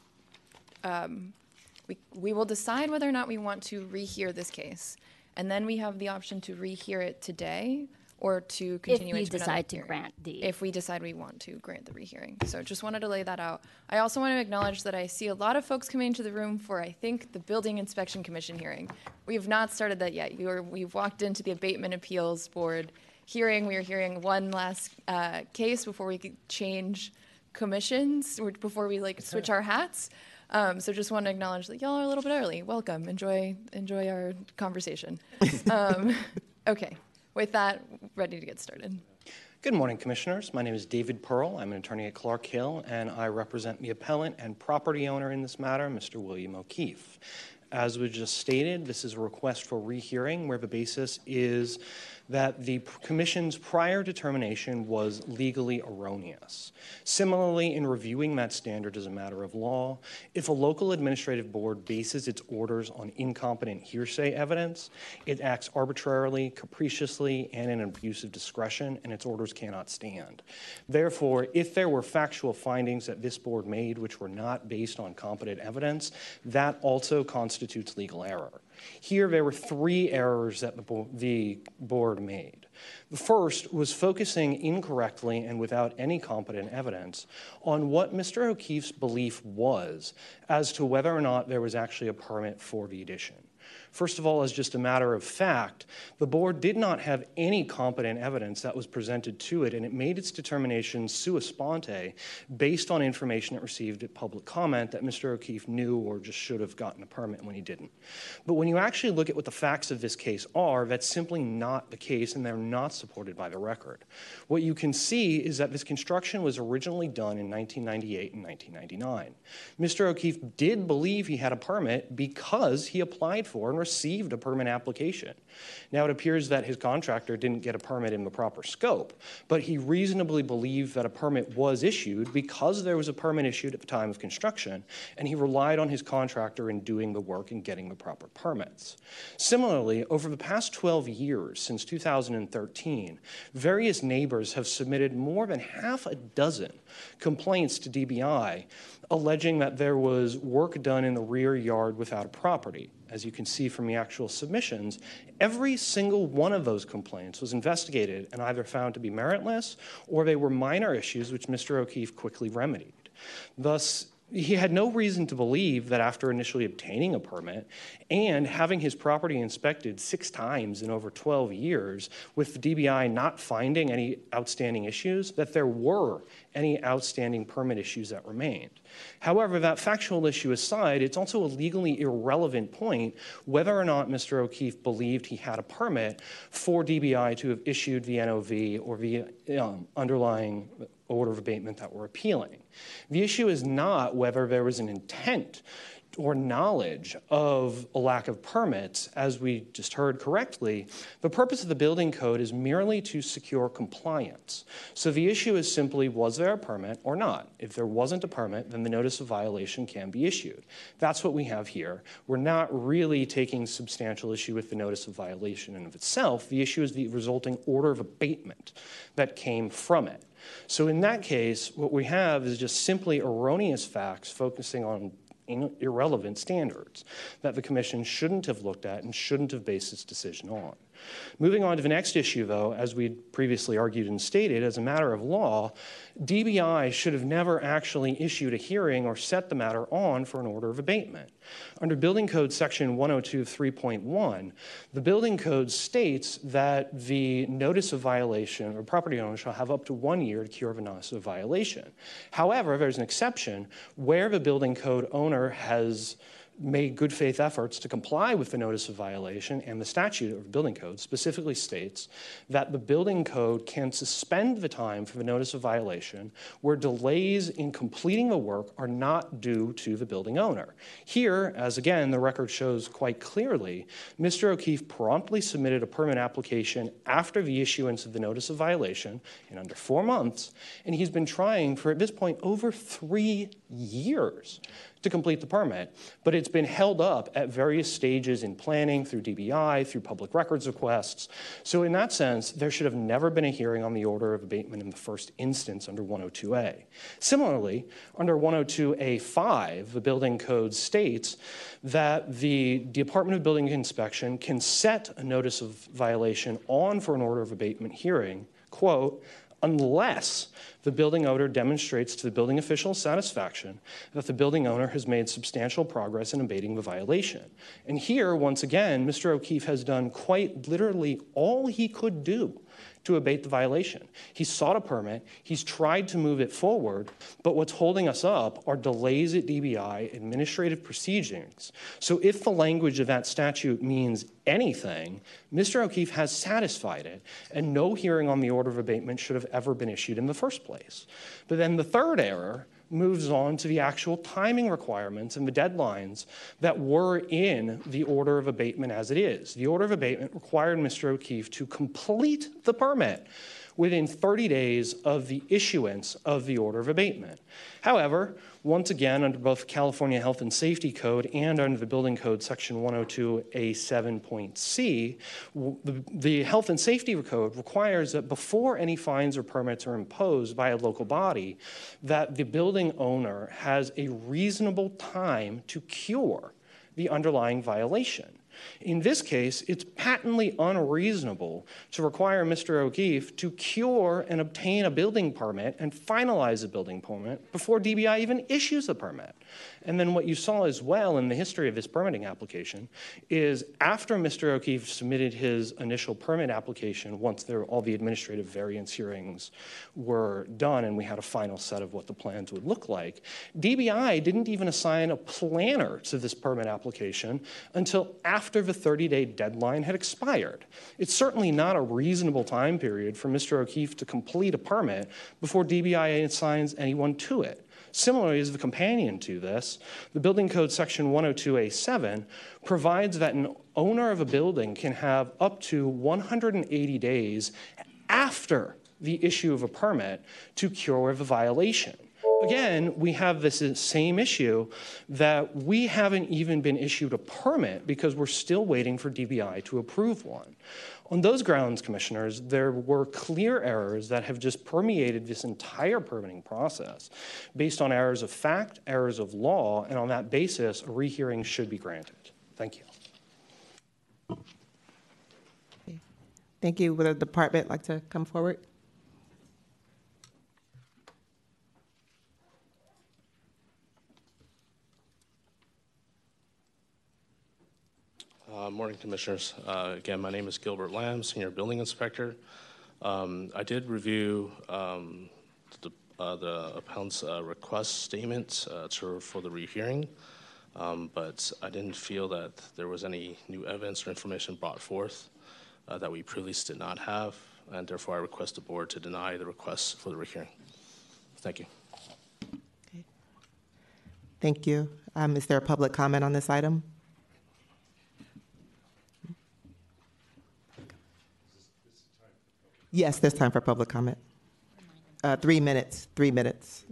we will decide whether or not we want to rehear this case. And then we have the option to rehear it today or to continue you into another decide to hearing. grant the- If we decide we want to grant the rehearing. So just wanted to lay that out. I also want to acknowledge that I see a lot of folks coming into the room for, I think, the Building Inspection Commission hearing. We have not started that yet. We've walked into the Abatement Appeals Board hearing. We are hearing one last case before we could change commissions, or before we switch our hats. So just want to acknowledge that y'all are a little bit early. Welcome. Enjoy our conversation. Okay. With that, ready to get started. Good morning, Commissioners. My name is David Pearl. I'm an attorney at Clark Hill, and I represent the appellant and property owner in this matter, Mr. William O'Keefe. As was just stated, this is a request for rehearing where the basis is that the Commission's prior determination was legally erroneous. Similarly, in reviewing that standard as a matter of law, if a local administrative board bases its orders on incompetent hearsay evidence, it acts arbitrarily, capriciously, and in an abuse of discretion, and its orders cannot stand. Therefore, if there were factual findings that this board made which were not based on competent evidence, that also constitutes legal error. Here, there were 3 errors that the board made. The first was focusing incorrectly and without any competent evidence on what Mr. O'Keefe's belief was as to whether or not there was actually a permit for the addition. First of all, as just a matter of fact, the board did not have any competent evidence that was presented to it, and it made its determination sua sponte based on information it received at public comment that Mr. O'Keefe knew or just should have gotten a permit when he didn't. But when you actually look at what the facts of this case are, that's simply not the case, and they're not supported by the record. What you can see is that this construction was originally done in 1998 and 1999. Mr. O'Keefe did believe he had a permit because he applied for and received a permit application. Now, it appears that his contractor didn't get a permit in the proper scope, but he reasonably believed that a permit was issued because there was a permit issued at the time of construction, and he relied on his contractor in doing the work and getting the proper permits. Similarly, over the past 12 years, since 2013, various neighbors have submitted more than half a dozen complaints to DBI alleging that there was work done in the rear yard without a property. As you can see from the actual submissions, every single one of those complaints was investigated and either found to be meritless or they were minor issues which Mr. O'Keefe quickly remedied. Thus, he had no reason to believe that after initially obtaining a permit and having his property inspected 6 times in over 12 years, with the DBI not finding any outstanding issues, that there were any outstanding permit issues that remained. However, that factual issue aside, it's also a legally irrelevant point whether or not Mr. O'Keefe believed he had a permit for DBI to have issued the NOV or the underlying order of abatement that we're appealing. The issue is not whether there was an intent or knowledge of a lack of permits. As we just heard correctly, the purpose of the building code is merely to secure compliance. So the issue is simply, was there a permit or not? If there wasn't a permit, then the notice of violation can be issued. That's what we have here. We're not really taking substantial issue with the notice of violation in of itself. The issue is the resulting order of abatement that came from it. So in that case, what we have is just simply erroneous facts focusing on irrelevant standards that the Commission shouldn't have looked at and shouldn't have based its decision on. Moving on to the next issue, though, as we previously argued and stated, as a matter of law, DBI should have never actually issued a hearing or set the matter on for an order of abatement. Under Building Code Section 102.3.1, the Building Code states that the notice of violation or property owner shall have up to 1 year to cure of a notice of violation. However, there's an exception where the building code owner has made good faith efforts to comply with the notice of violation, and the statute of the building code specifically states that the building code can suspend the time for the notice of violation where delays in completing the work are not due to the building owner. Here, as again the record shows quite clearly, Mr. O'Keefe promptly submitted a permit application after the issuance of the notice of violation in under 4 months, and he's been trying for at this point over 3 years to complete the permit, but it's been held up at various stages in planning, through DBI, through public records requests. So in that sense, there should have never been a hearing on the order of abatement in the first instance under 102A. Similarly, under 102A5, the building code states that the Department of Building Inspection can set a notice of violation on for an order of abatement hearing, quote, unless the building owner demonstrates to the building official's satisfaction that the building owner has made substantial progress in abating the violation. And here, once again, Mr. O'Keefe has done quite literally all he could do to abate the violation. He sought a permit, he's tried to move it forward, but what's holding us up are delays at DBI, administrative proceedings. So if the language of that statute means anything, Mr. O'Keefe has satisfied it, and no hearing on the order of abatement should have ever been issued in the first place. But then the third error moves on to the actual timing requirements and the deadlines that were in the order of abatement as it is. The order of abatement required Mr. O'Keefe to complete the permit within 30 days of the issuance of the order of abatement. However, once again, under both California Health and Safety Code and under the Building Code Section 102A7.c, the Health and Safety Code requires that before any fines or permits are imposed by a local body, that the building owner has a reasonable time to cure the underlying violation. In this case, it's patently unreasonable to require Mr. O'Keefe to cure and obtain a building permit and finalize a building permit before DBI even issues a permit. And then what you saw as well in the history of this permitting application is after Mr. O'Keefe submitted his initial permit application, once all the administrative variance hearings were done and we had a final set of what the plans would look like, DBI didn't even assign a planner to this permit application until after the 30-day deadline had expired. It's certainly not a reasonable time period for Mr. O'Keefe to complete a permit before DBI assigns anyone to it. Similarly, as the companion to this, the Building Code Section 102A7 provides that an owner of a building can have up to 180 days after the issue of a permit to cure the violation. Again, we have this same issue that we haven't even been issued a permit because we're still waiting for DBI to approve one. On those grounds, Commissioners, there were clear errors that have just permeated this entire permitting process based on errors of fact, errors of law, and on that basis, a rehearing should be granted. Thank you. Okay. Thank you. Would the department like to come forward? Morning, Commissioners. Again, my name is Gilbert Lamb, Senior Building Inspector. I did review the appellant's request statement for the rehearing, but I didn't feel that there was any new evidence or information brought forth that we previously did not have, and therefore I request the board to deny the request for the rehearing. Thank you. Okay. Thank you. Is there a public comment on this item? Yes, there's time for public comment. 3 minutes. 3 minutes.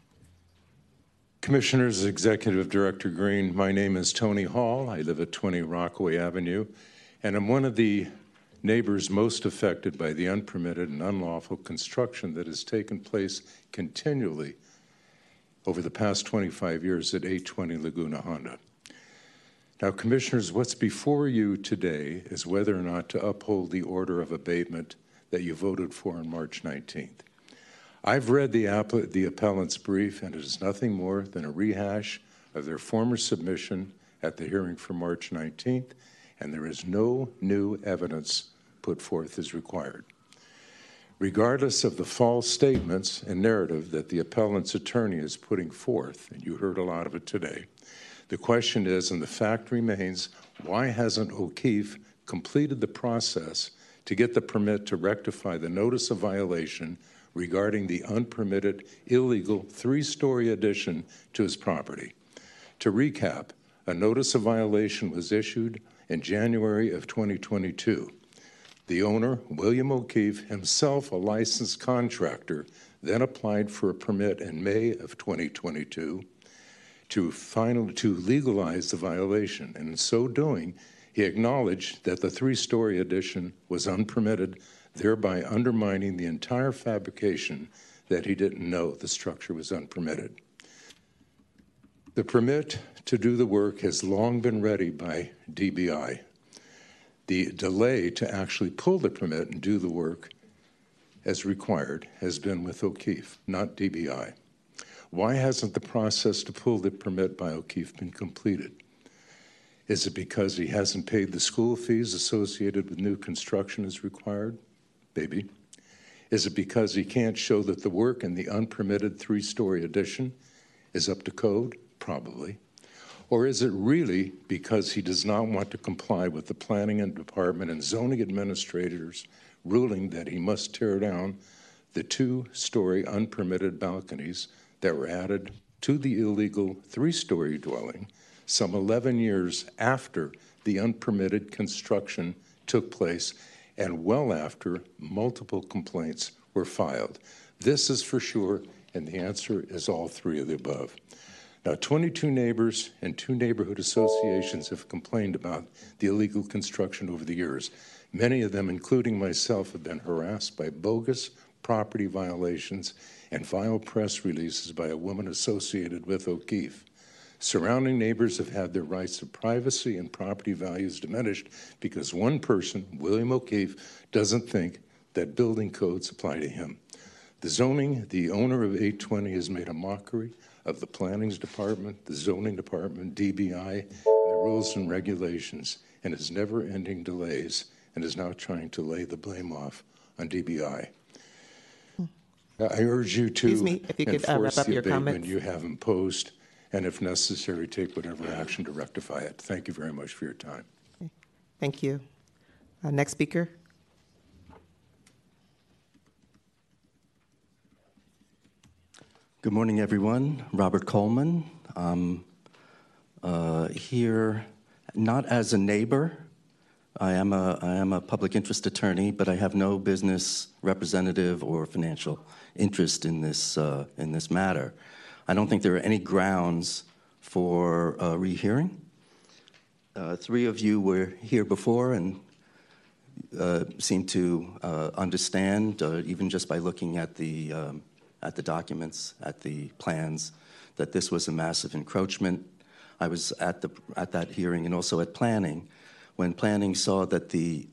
Commissioners, Executive Director Green, my name is Tony Hall. I live at 20 Rockaway Avenue, and I'm one of the neighbors most affected by the unpermitted and unlawful construction that has taken place continually over the past 25 years at 820 Laguna Honda. Now, Commissioners, what's before you today is whether or not to uphold the order of abatement that you voted for on March 19th. I've read the appellant's brief, and it is nothing more than a rehash of their former submission at the hearing for March 19th, and there is no new evidence put forth as required. Regardless of the false statements and narrative that the appellant's attorney is putting forth, and you heard a lot of it today, the question is, and the fact remains, why hasn't O'Keefe completed the process to get the permit to rectify the notice of violation regarding the unpermitted, illegal 3-story addition to his property? To recap, a notice of violation was issued in January of 2022. The owner, William O'Keefe, himself a licensed contractor, then applied for a permit in May of 2022 to legalize the violation, and in so doing, he acknowledged that the 3-story addition was unpermitted, thereby undermining the entire fabrication that he didn't know the structure was unpermitted. The permit to do the work has long been ready by DBI. The delay to actually pull the permit and do the work as required has been with O'Keefe, not DBI. Why hasn't the process to pull the permit by O'Keefe been completed? Is it because he hasn't paid the school fees associated with new construction as required? Maybe. Is it because he can't show that the work in the unpermitted 3-story addition is up to code? Probably. Or is it really because he does not want to comply with the planning and department and zoning administrators ruling that he must tear down the 2-story unpermitted balconies that were added to the illegal three-story dwelling some 11 years after the unpermitted construction took place and well after multiple complaints were filed. This is for sure, and the answer is all three of the above. Now, 22 neighbors and 2 neighborhood associations have complained about the illegal construction over the years. Many of them, including myself, have been harassed by bogus property violations and vile press releases by a woman associated with O'Keefe. Surrounding neighbors have had their rights of privacy and property values diminished because one person, William O'Keefe, doesn't think that building codes apply to him. The owner of 820 has made a mockery of the Plannings Department, the Zoning Department, DBI, and the rules and regulations, and his never-ending delays, and is now trying to lay the blame off on DBI. I urge you to enforce the abatement you have imposed, and if necessary, take whatever action to rectify it. Thank you very much for your time. Okay. Thank you. Next speaker. Good morning, everyone. Robert Coleman. I'm here not as a neighbor. I am a public interest attorney, but I have no business representative or financial interest in this matter. I don't think there are any grounds for rehearing. 3 of you were here before and seem to understand, even just by looking at the documents, at the plans, that this was a massive encroachment. I was at that hearing and also at planning. When planning saw that the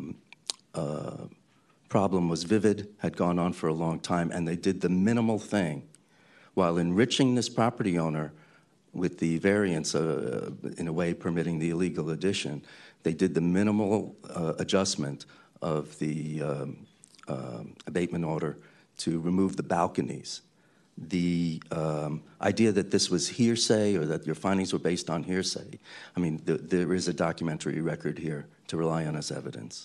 problem was vivid, had gone on for a long time, and they did the minimal thing while enriching this property owner with the variance, in a way permitting the illegal addition, they did the minimal adjustment of the abatement order to remove the balconies. The idea that this was hearsay or that your findings were based on hearsay, I mean, there is a documentary record here to rely on as evidence.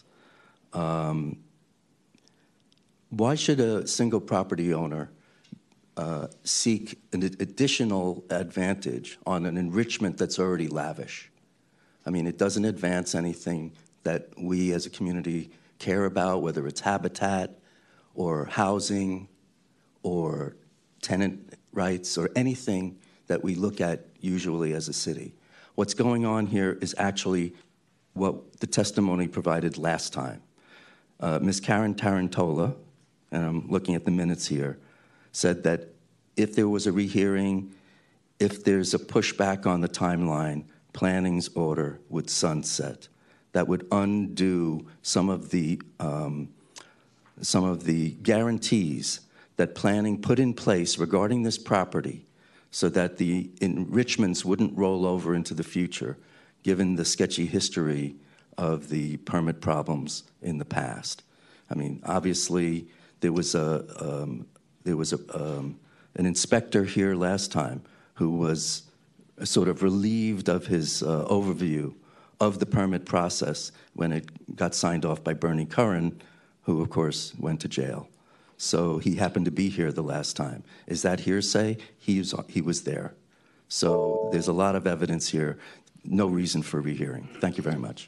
Why should a single property owner seek an additional advantage on an enrichment that's already lavish? I mean, it doesn't advance anything that we as a community care about, whether it's habitat or housing or tenant rights or anything that we look at usually as a city. What's going on here is actually what the testimony provided last time. Ms. Karen Tarantola, and I'm looking at the minutes here, said that if there was a rehearing, if there's a pushback on the timeline, planning's order would sunset. That would undo some of the guarantees that planning put in place regarding this property so that the enrichments wouldn't roll over into the future, given the sketchy history of the permit problems in the past. I mean, obviously, there was an inspector here last time who was sort of relieved of his overview of the permit process when it got signed off by Bernie Curran, who, of course, went to jail. So he happened to be here the last time. Is that hearsay? He was there. So there's a lot of evidence here. No reason for rehearing. Thank you very much.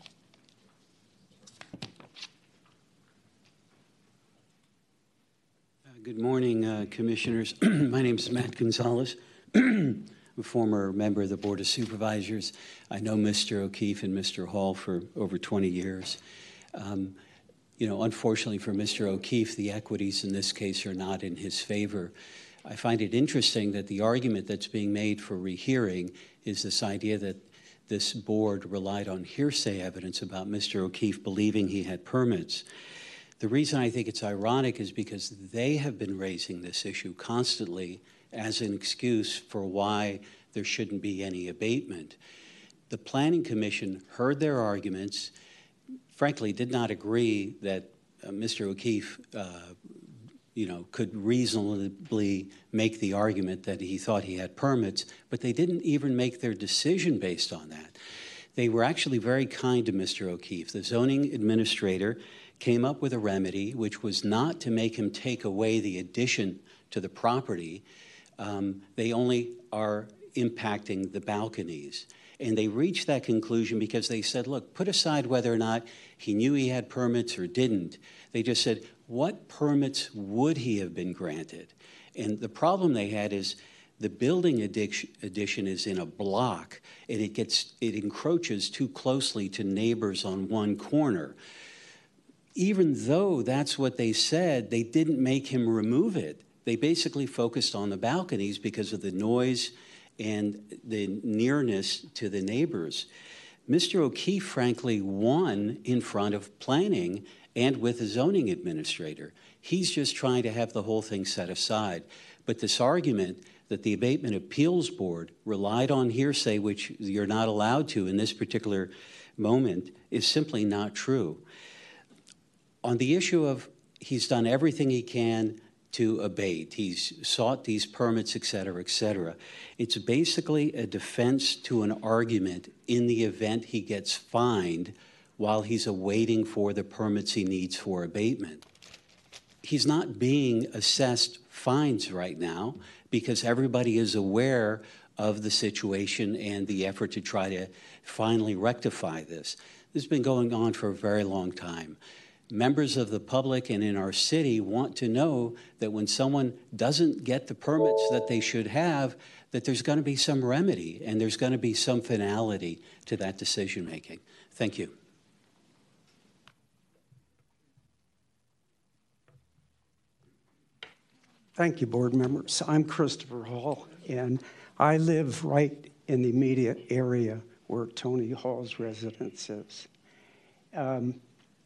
Good morning, Commissioners. My name is Matt Gonzalez. I'm a former member of the Board of Supervisors. I know Mr. O'Keefe and Mr. Hall for over 20 years. Unfortunately for Mr. O'Keefe, the equities in this case are not in his favor. I find it interesting that the argument that's being made for rehearing is this idea that this board relied on hearsay evidence about Mr. O'Keefe believing he had permits. The reason I think it's ironic is because they have been raising this issue constantly as an excuse for why there shouldn't be any abatement. The Planning Commission heard their arguments, frankly did not agree that Mr. O'Keefe could reasonably make the argument that he thought he had permits, but they didn't even make their decision based on that. They were actually very kind to Mr. O'Keefe. The zoning administrator came up with a remedy which was not to make him take away the addition to the property, They only are impacting the balconies. And they reached that conclusion because they said, look, put aside whether or not he knew he had permits or didn't. They just said, what permits would he have been granted? And the problem they had is the building addition is in a block, and it encroaches too closely to neighbors on one corner. Even though that's what they said, they didn't make him remove it. They basically focused on the balconies because of the noise and the nearness to the neighbors. Mr. O'Keefe, frankly, won in front of planning and with the zoning administrator. He's just trying to have the whole thing set aside. But this argument that the Abatement Appeals Board relied on hearsay, which you're not allowed to in this particular moment, is simply not true. On the issue of he's done everything he can to abate, he's sought these permits, et cetera, it's basically a defense to an argument in the event he gets fined while he's awaiting for the permits he needs for abatement. He's not being assessed fines right now because everybody is aware of the situation and the effort to try to finally rectify this. This has been going on for a very long time. Members of the public and in our city want to know that when someone doesn't get the permits that they should have, that there's going to be some remedy and there's going to be some finality to that decision making. Thank you. Thank you, board members. I'm Christopher Hall, and I live right in the immediate area where Tony Hall's residence is. And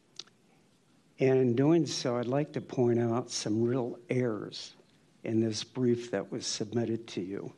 in doing so, I'd like to point out some real errors in this brief that was submitted to you.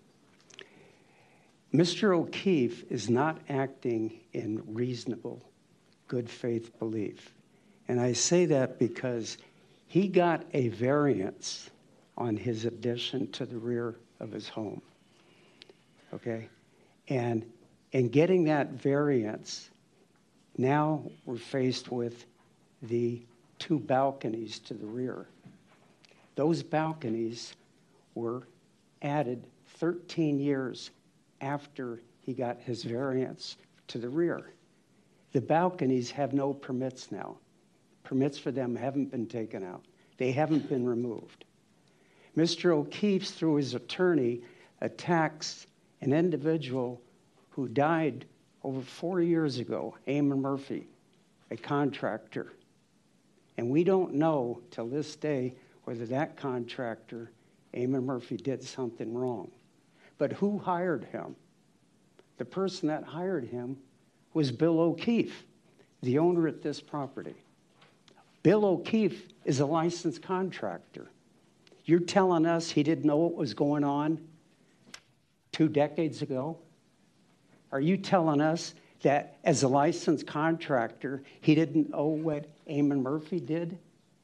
Mr. O'Keefe is not acting in reasonable, good faith belief. And I say that because he got a variance on his addition to the rear of his home, okay? And in getting that variance, now we're faced with the 2 balconies to the rear. Those balconies were added 13 years after he got his variance to the rear. The balconies have no permits now. Permits for them haven't been taken out. They haven't been removed. Mr. O'Keefe, through his attorney, attacks an individual who died over 4 years ago, Eamon Murphy, a contractor. And we don't know till this day whether that contractor, Eamon Murphy, did something wrong. But who hired him? The person that hired him was Bill O'Keefe, the owner at this property. Bill O'Keefe is a licensed contractor. You're telling us he didn't know what was going on 2 decades ago? Are you telling us that as a licensed contractor, he didn't know what Eamon Murphy did?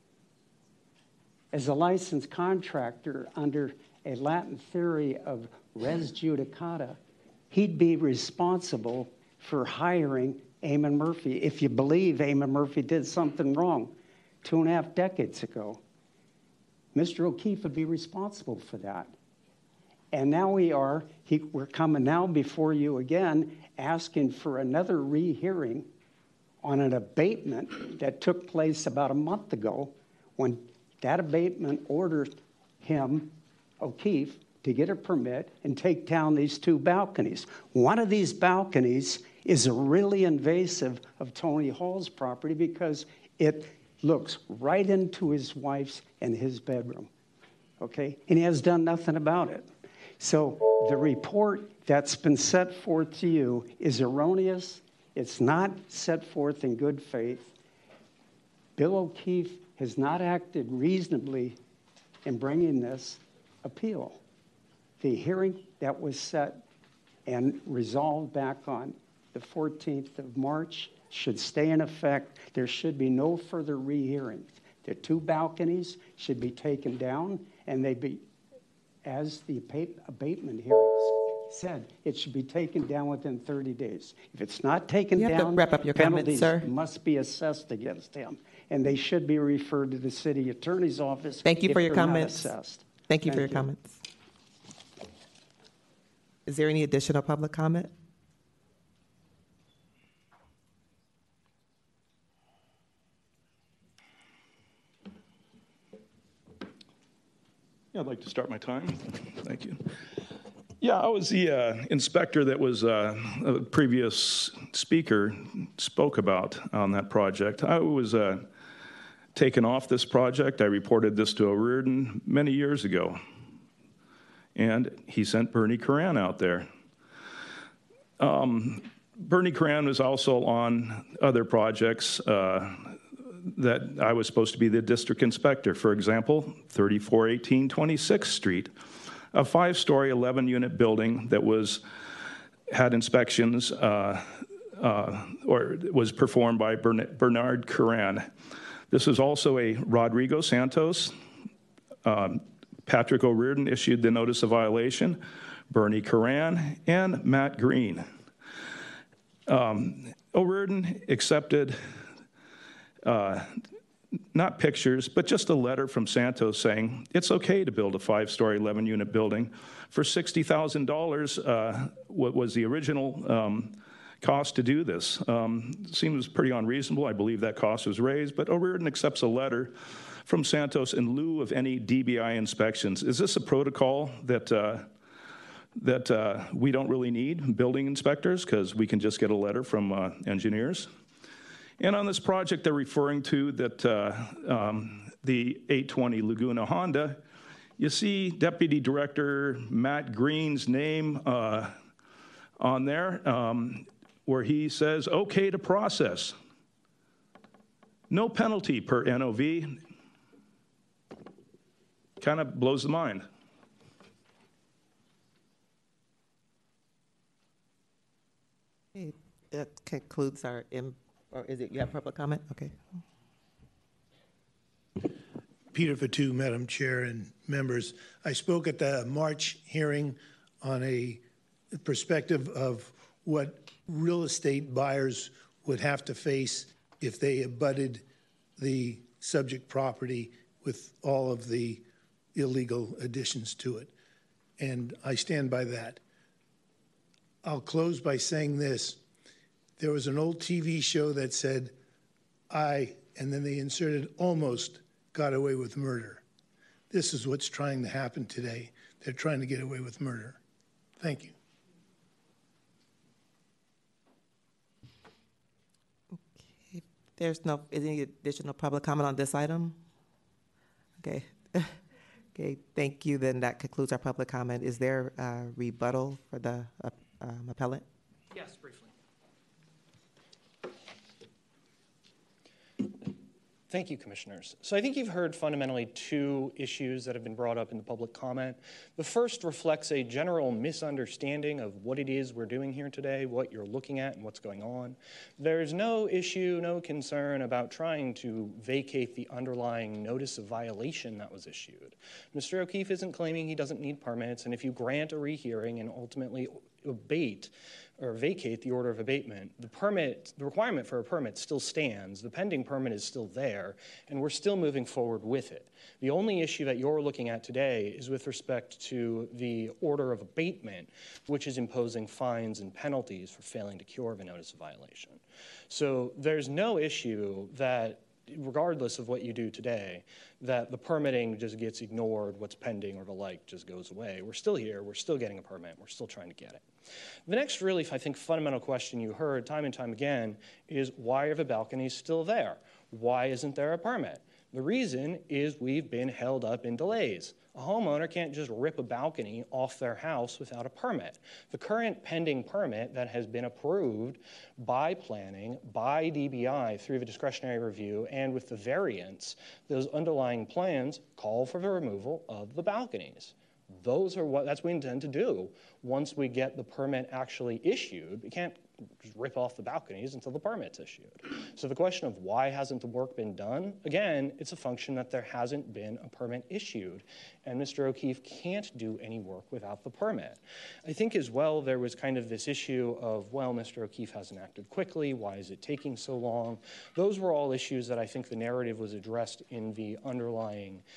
As a licensed contractor, under a Latin theory of res judicata, he'd be responsible for hiring Eamon Murphy if you believe Eamon Murphy did something wrong 2.5 decades ago. Mr. O'Keefe would be responsible for that. And now we're coming now before you again, asking for another rehearing on an abatement that took place about a month ago when that abatement ordered him, O'Keefe, to get a permit and take down these 2 balconies. One of these balconies is a really invasive of Tony Hall's property because it looks right into his wife's and his bedroom, okay? And he has done nothing about it. So the report that's been set forth to you is erroneous. It's not set forth in good faith. Bill O'Keefe has not acted reasonably in bringing this appeal. The hearing that was set and resolved back on the 14th of March should stay in effect. There should be no further rehearing. The 2 balconies should be taken down, and they be, as the abatement hearings said, it should be taken down within 30 days. If it's not taken You have down, to wrap up your comments, penalties sir. must be assessed against him, and they should be referred to the city attorney's office. Thank you if for your they're not comments. assessed. Thank you for your comments. Is there any additional public comment? Yeah, I'd like to start my time. Thank you. Yeah, I was the inspector that was a previous speaker spoke about on that project. I was taken off this project. I reported this to O'Riordan many years ago, and he sent Bernie Coran out there. Bernie Coran was also on other projects that I was supposed to be the district inspector. For example, 3418 26th Street, a 5-story, 11-unit building that had inspections or was performed by Bernard Coran. This is also a Rodrigo Santos. Patrick O'Riordan issued the notice of violation, Bernie Coran, and Matt Green. O'Riordan accepted not pictures, but just a letter from Santos saying it's okay to build a 5-story, 11-unit building for $60,000. What was the original cost to do this? Seems pretty unreasonable. I believe that cost was raised, but O'Riordan accepts a letter from Santos in lieu of any DBI inspections. Is this a protocol that we don't really need building inspectors because we can just get a letter from engineers? And on this project they're referring to that the 820 Laguna Honda, you see Deputy Director Matt Green's name on there where he says, okay to process. No penalty per NOV. Kind of blows the mind. Okay, that concludes our, or is it, you have public comment? Okay. Peter Fatou, Madam Chair and members. I spoke at the March hearing on a perspective of what real estate buyers would have to face if they abutted the subject property with all of the illegal additions to it. And I stand by that. I'll close by saying this. There was an old TV show that said, and then they inserted almost got away with murder. This is what's trying to happen today. They're trying to get away with murder. Thank you. Okay. There's no any additional public comment on this item? Okay. Okay, thank you. Then that concludes our public comment. Is there a rebuttal for the appellant? Yes, briefly. Thank you, Commissioners. So I think you've heard fundamentally two issues that have been brought up in the public comment. The first reflects a general misunderstanding of what it is we're doing here today, what you're looking at, and what's going on. There's no issue, no concern about trying to vacate the underlying notice of violation that was issued. Mr. O'Keefe isn't claiming he doesn't need permits, and if you grant a rehearing and ultimately abate or vacate the order of abatement, the requirement for a permit still stands, the pending permit is still there, and we're still moving forward with it. The only issue that you're looking at today is with respect to the order of abatement, which is imposing fines and penalties for failing to cure of a notice of violation. So there's no issue that, regardless of what you do today, that the permitting just gets ignored, what's pending or the like just goes away. We're still here, we're still getting a permit, we're still trying to get it. The next really, I think, fundamental question you heard time and time again is why are the balconies still there? Why isn't there a permit? The reason is we've been held up in delays. A homeowner can't just rip a balcony off their house without a permit. The current pending permit that has been approved by planning, by DBI through the discretionary review, and with the variance, those underlying plans call for the removal of the balconies. That's what we intend to do once we get the permit actually issued. We can't just rip off the balconies until the permit's issued. So the question of why hasn't the work been done, again, it's a function that there hasn't been a permit issued, and Mr. O'Keefe can't do any work without the permit. I think as well there was kind of this issue of, well, Mr. O'Keefe hasn't acted quickly, why is it taking so long? Those were all issues that I think the narrative was addressed in the underlying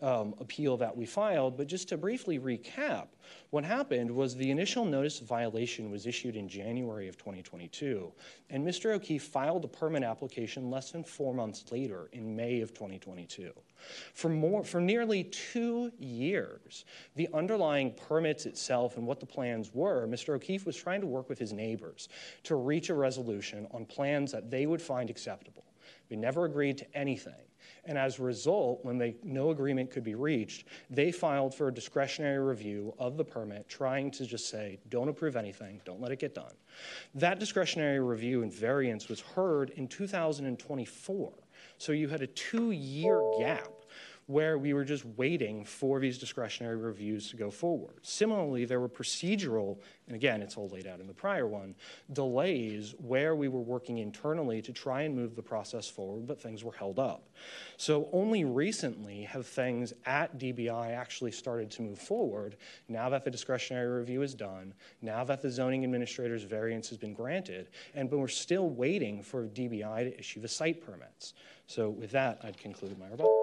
appeal that we filed, but just to briefly recap, what happened was the initial notice of violation was issued in January of 2022, and Mr. O'Keefe filed a permit application less than 4 months later in May of 2022. For nearly 2 years, the underlying permits itself and what the plans were, Mr. O'Keefe was trying to work with his neighbors to reach a resolution on plans that they would find acceptable. We never agreed to anything. And as a result, when no agreement could be reached, they filed for a discretionary review of the permit, trying to just say, don't approve anything, don't let it get done. That discretionary review and variance was heard in 2024. So you had a 2-year gap where we were just waiting for these discretionary reviews to go forward. Similarly, there were procedural, and again, it's all laid out in the prior one, delays where we were working internally to try and move the process forward, but things were held up. So only recently have things at DBI actually started to move forward, now that the discretionary review is done, now that the zoning administrator's variance has been granted, but we're still waiting for DBI to issue the site permits. So with that, I'd conclude my rebuttal.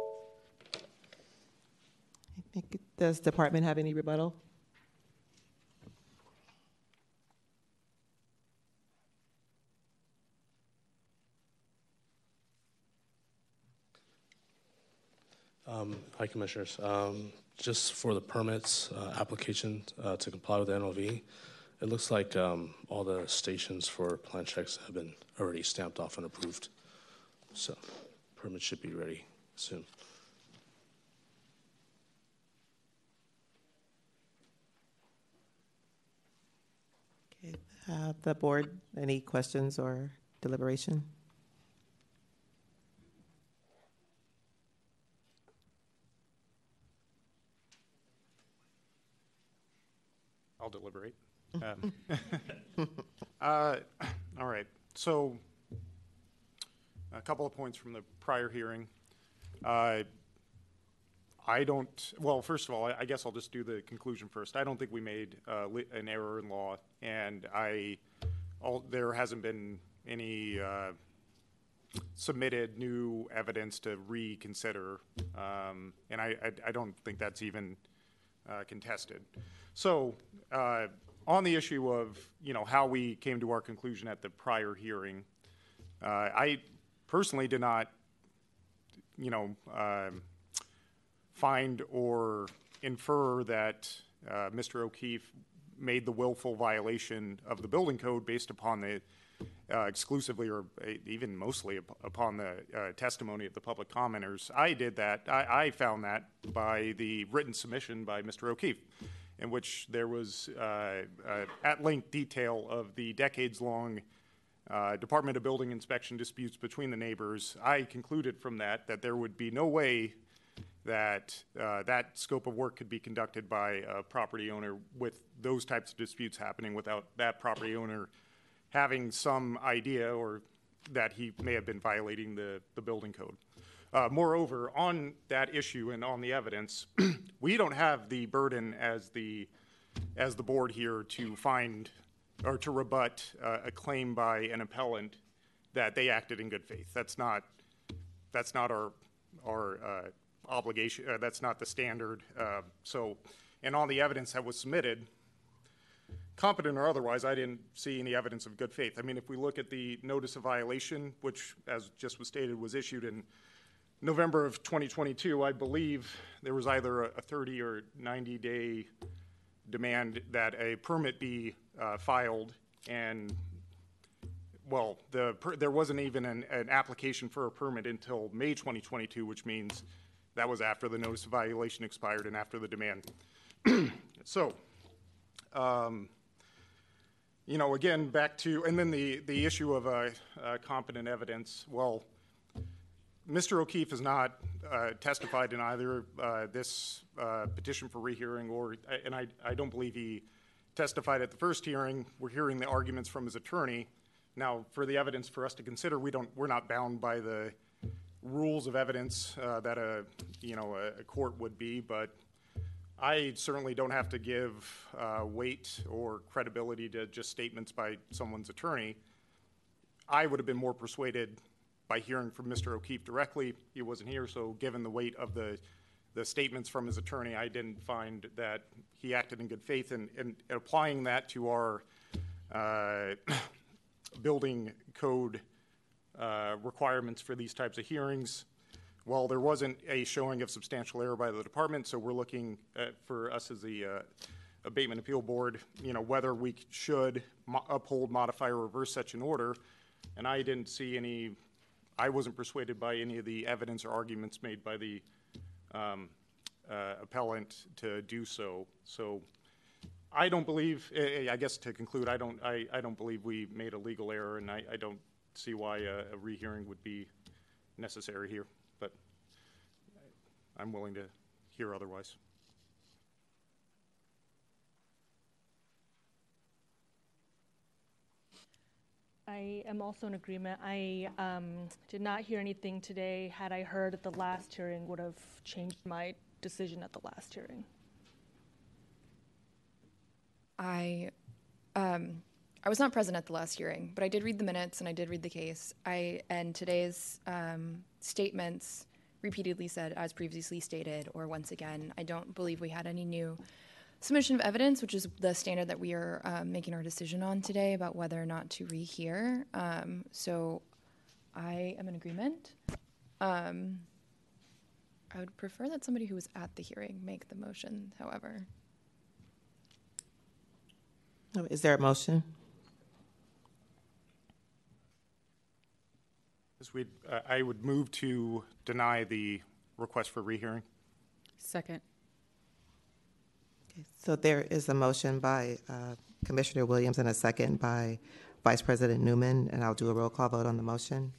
Does department have any rebuttal? Hi, Commissioners. Just for the permits application to comply with the NOV, it looks like all the stations for plan checks have been already stamped off and approved. So permits should be ready soon. The board, any questions or deliberation? I'll deliberate. All right. So a couple of points from the prior hearing. First of all, I guess I'll just do the conclusion first. I don't think we made an error in law, and there hasn't been any submitted new evidence to reconsider, and I don't think that's even contested. So on the issue of how we came to our conclusion at the prior hearing, I personally did not find or infer that Mr. O'Keefe made the willful violation of the building code based upon the exclusively or even mostly upon the testimony of the public commenters. I did that. I found that by the written submission by Mr. O'Keefe, in which there was at-length detail of the decades-long Department of Building inspection disputes between the neighbors. I concluded from that there would be no way that that scope of work could be conducted by a property owner with those types of disputes happening without that property owner having some idea or that he may have been violating the building code. Moreover, on that issue and on the evidence, we don't have the burden as the board here to find or to rebut a claim by an appellant that they acted in good faith. That's not our obligation. That's not the standard. And on the evidence that was submitted, competent or otherwise, I didn't see any evidence of good faith. I mean, if we look at the notice of violation, which, as just was stated, was issued in November of 2022, I believe there was either a 30 or 90-day demand that a permit be filed, and well, there wasn't even an application for a permit until May 2022, which means that was after the notice of violation expired and after the demand. So, again, back to, and then the issue of competent evidence. Well, Mr. O'Keefe has not testified in either this petition for rehearing and I don't believe he testified at the first hearing. We're hearing the arguments from his attorney. Now, for the evidence for us to consider, we're not bound by the rules of evidence that a court would be, but I certainly don't have to give weight or credibility to just statements by someone's attorney. I would have been more persuaded by hearing from Mr. O'Keefe directly. He wasn't here, so given the weight of the the statements from his attorney, I didn't find that he acted in good faith. And applying that to our building code requirements for these types of hearings, while there wasn't a showing of substantial error by the department, so we're looking at, for us as the Abatement Appeal Board, whether we should uphold, modify, or reverse such an order. And I didn't see any, I wasn't persuaded by any of the evidence or arguments made by the appellant to do so. So I don't believe, I guess to conclude, I don't believe we made a legal error, and I don't see why a rehearing would be necessary here, but I'm willing to hear otherwise. I am also in agreement. I did not hear anything today. Had I heard at the last hearing, would have changed my decision at the last hearing. I was not present at the last hearing, but I did read the minutes and I did read the case. And today's statements repeatedly said, as previously stated, or once again. I don't believe we had any new submission of evidence, which is the standard that we are making our decision on today about whether or not to rehear. So I am in agreement. I would prefer that somebody who was at the hearing make the motion, however. Is there a motion? I would move to deny the request for rehearing. Second. Okay, so there is a motion by Commissioner Williams and a second by Vice President Newman, and I'll do a roll call vote on the motion.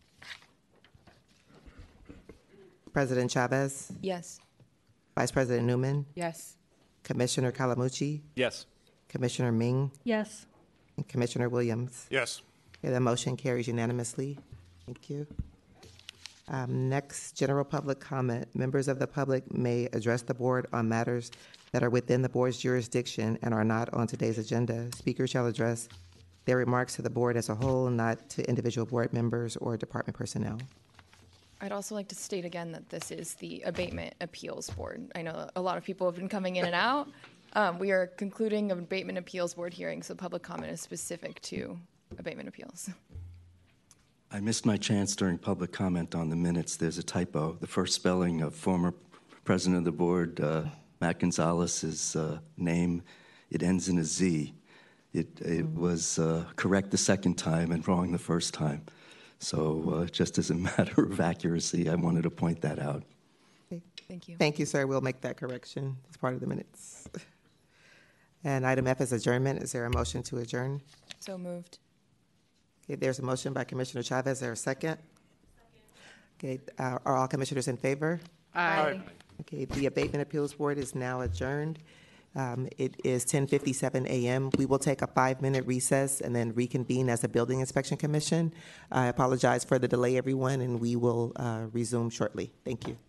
President Chavez? Yes. Vice President Newman? Yes. Commissioner Calamucci? Yes. Commissioner Ming? Yes. And Commissioner Williams? Yes. Okay, the motion carries unanimously. Thank you. Next, general public comment. Members of the public may address the board on matters that are within the board's jurisdiction and are not on today's agenda. Speakers shall address their remarks to the board as a whole, not to individual board members or department personnel. I'd also like to state again that this is the Abatement Appeals Board. I know a lot of people have been coming in and out. We are concluding an Abatement Appeals Board hearing, so public comment is specific to abatement appeals. I missed my chance during public comment on the minutes. There's a typo. The first spelling of former president of the board, Matt Gonzalez's name, it ends in a Z. It was correct the second time and wrong the first time. So just as a matter of accuracy, I wanted to point that out. Okay. Thank you. Thank you, sir. We'll make that correction as part of the minutes. And item F is adjournment. Is there a motion to adjourn? So moved. Okay, there's a motion by Commissioner Chavez. Is there a second? Okay, are all commissioners in favor? Aye. Okay, the Abatement Appeals Board is now adjourned. It is 10:57 a.m. We will take a 5-minute recess and then reconvene as a Building Inspection Commission. I apologize for the delay, everyone, and we will resume shortly. Thank you.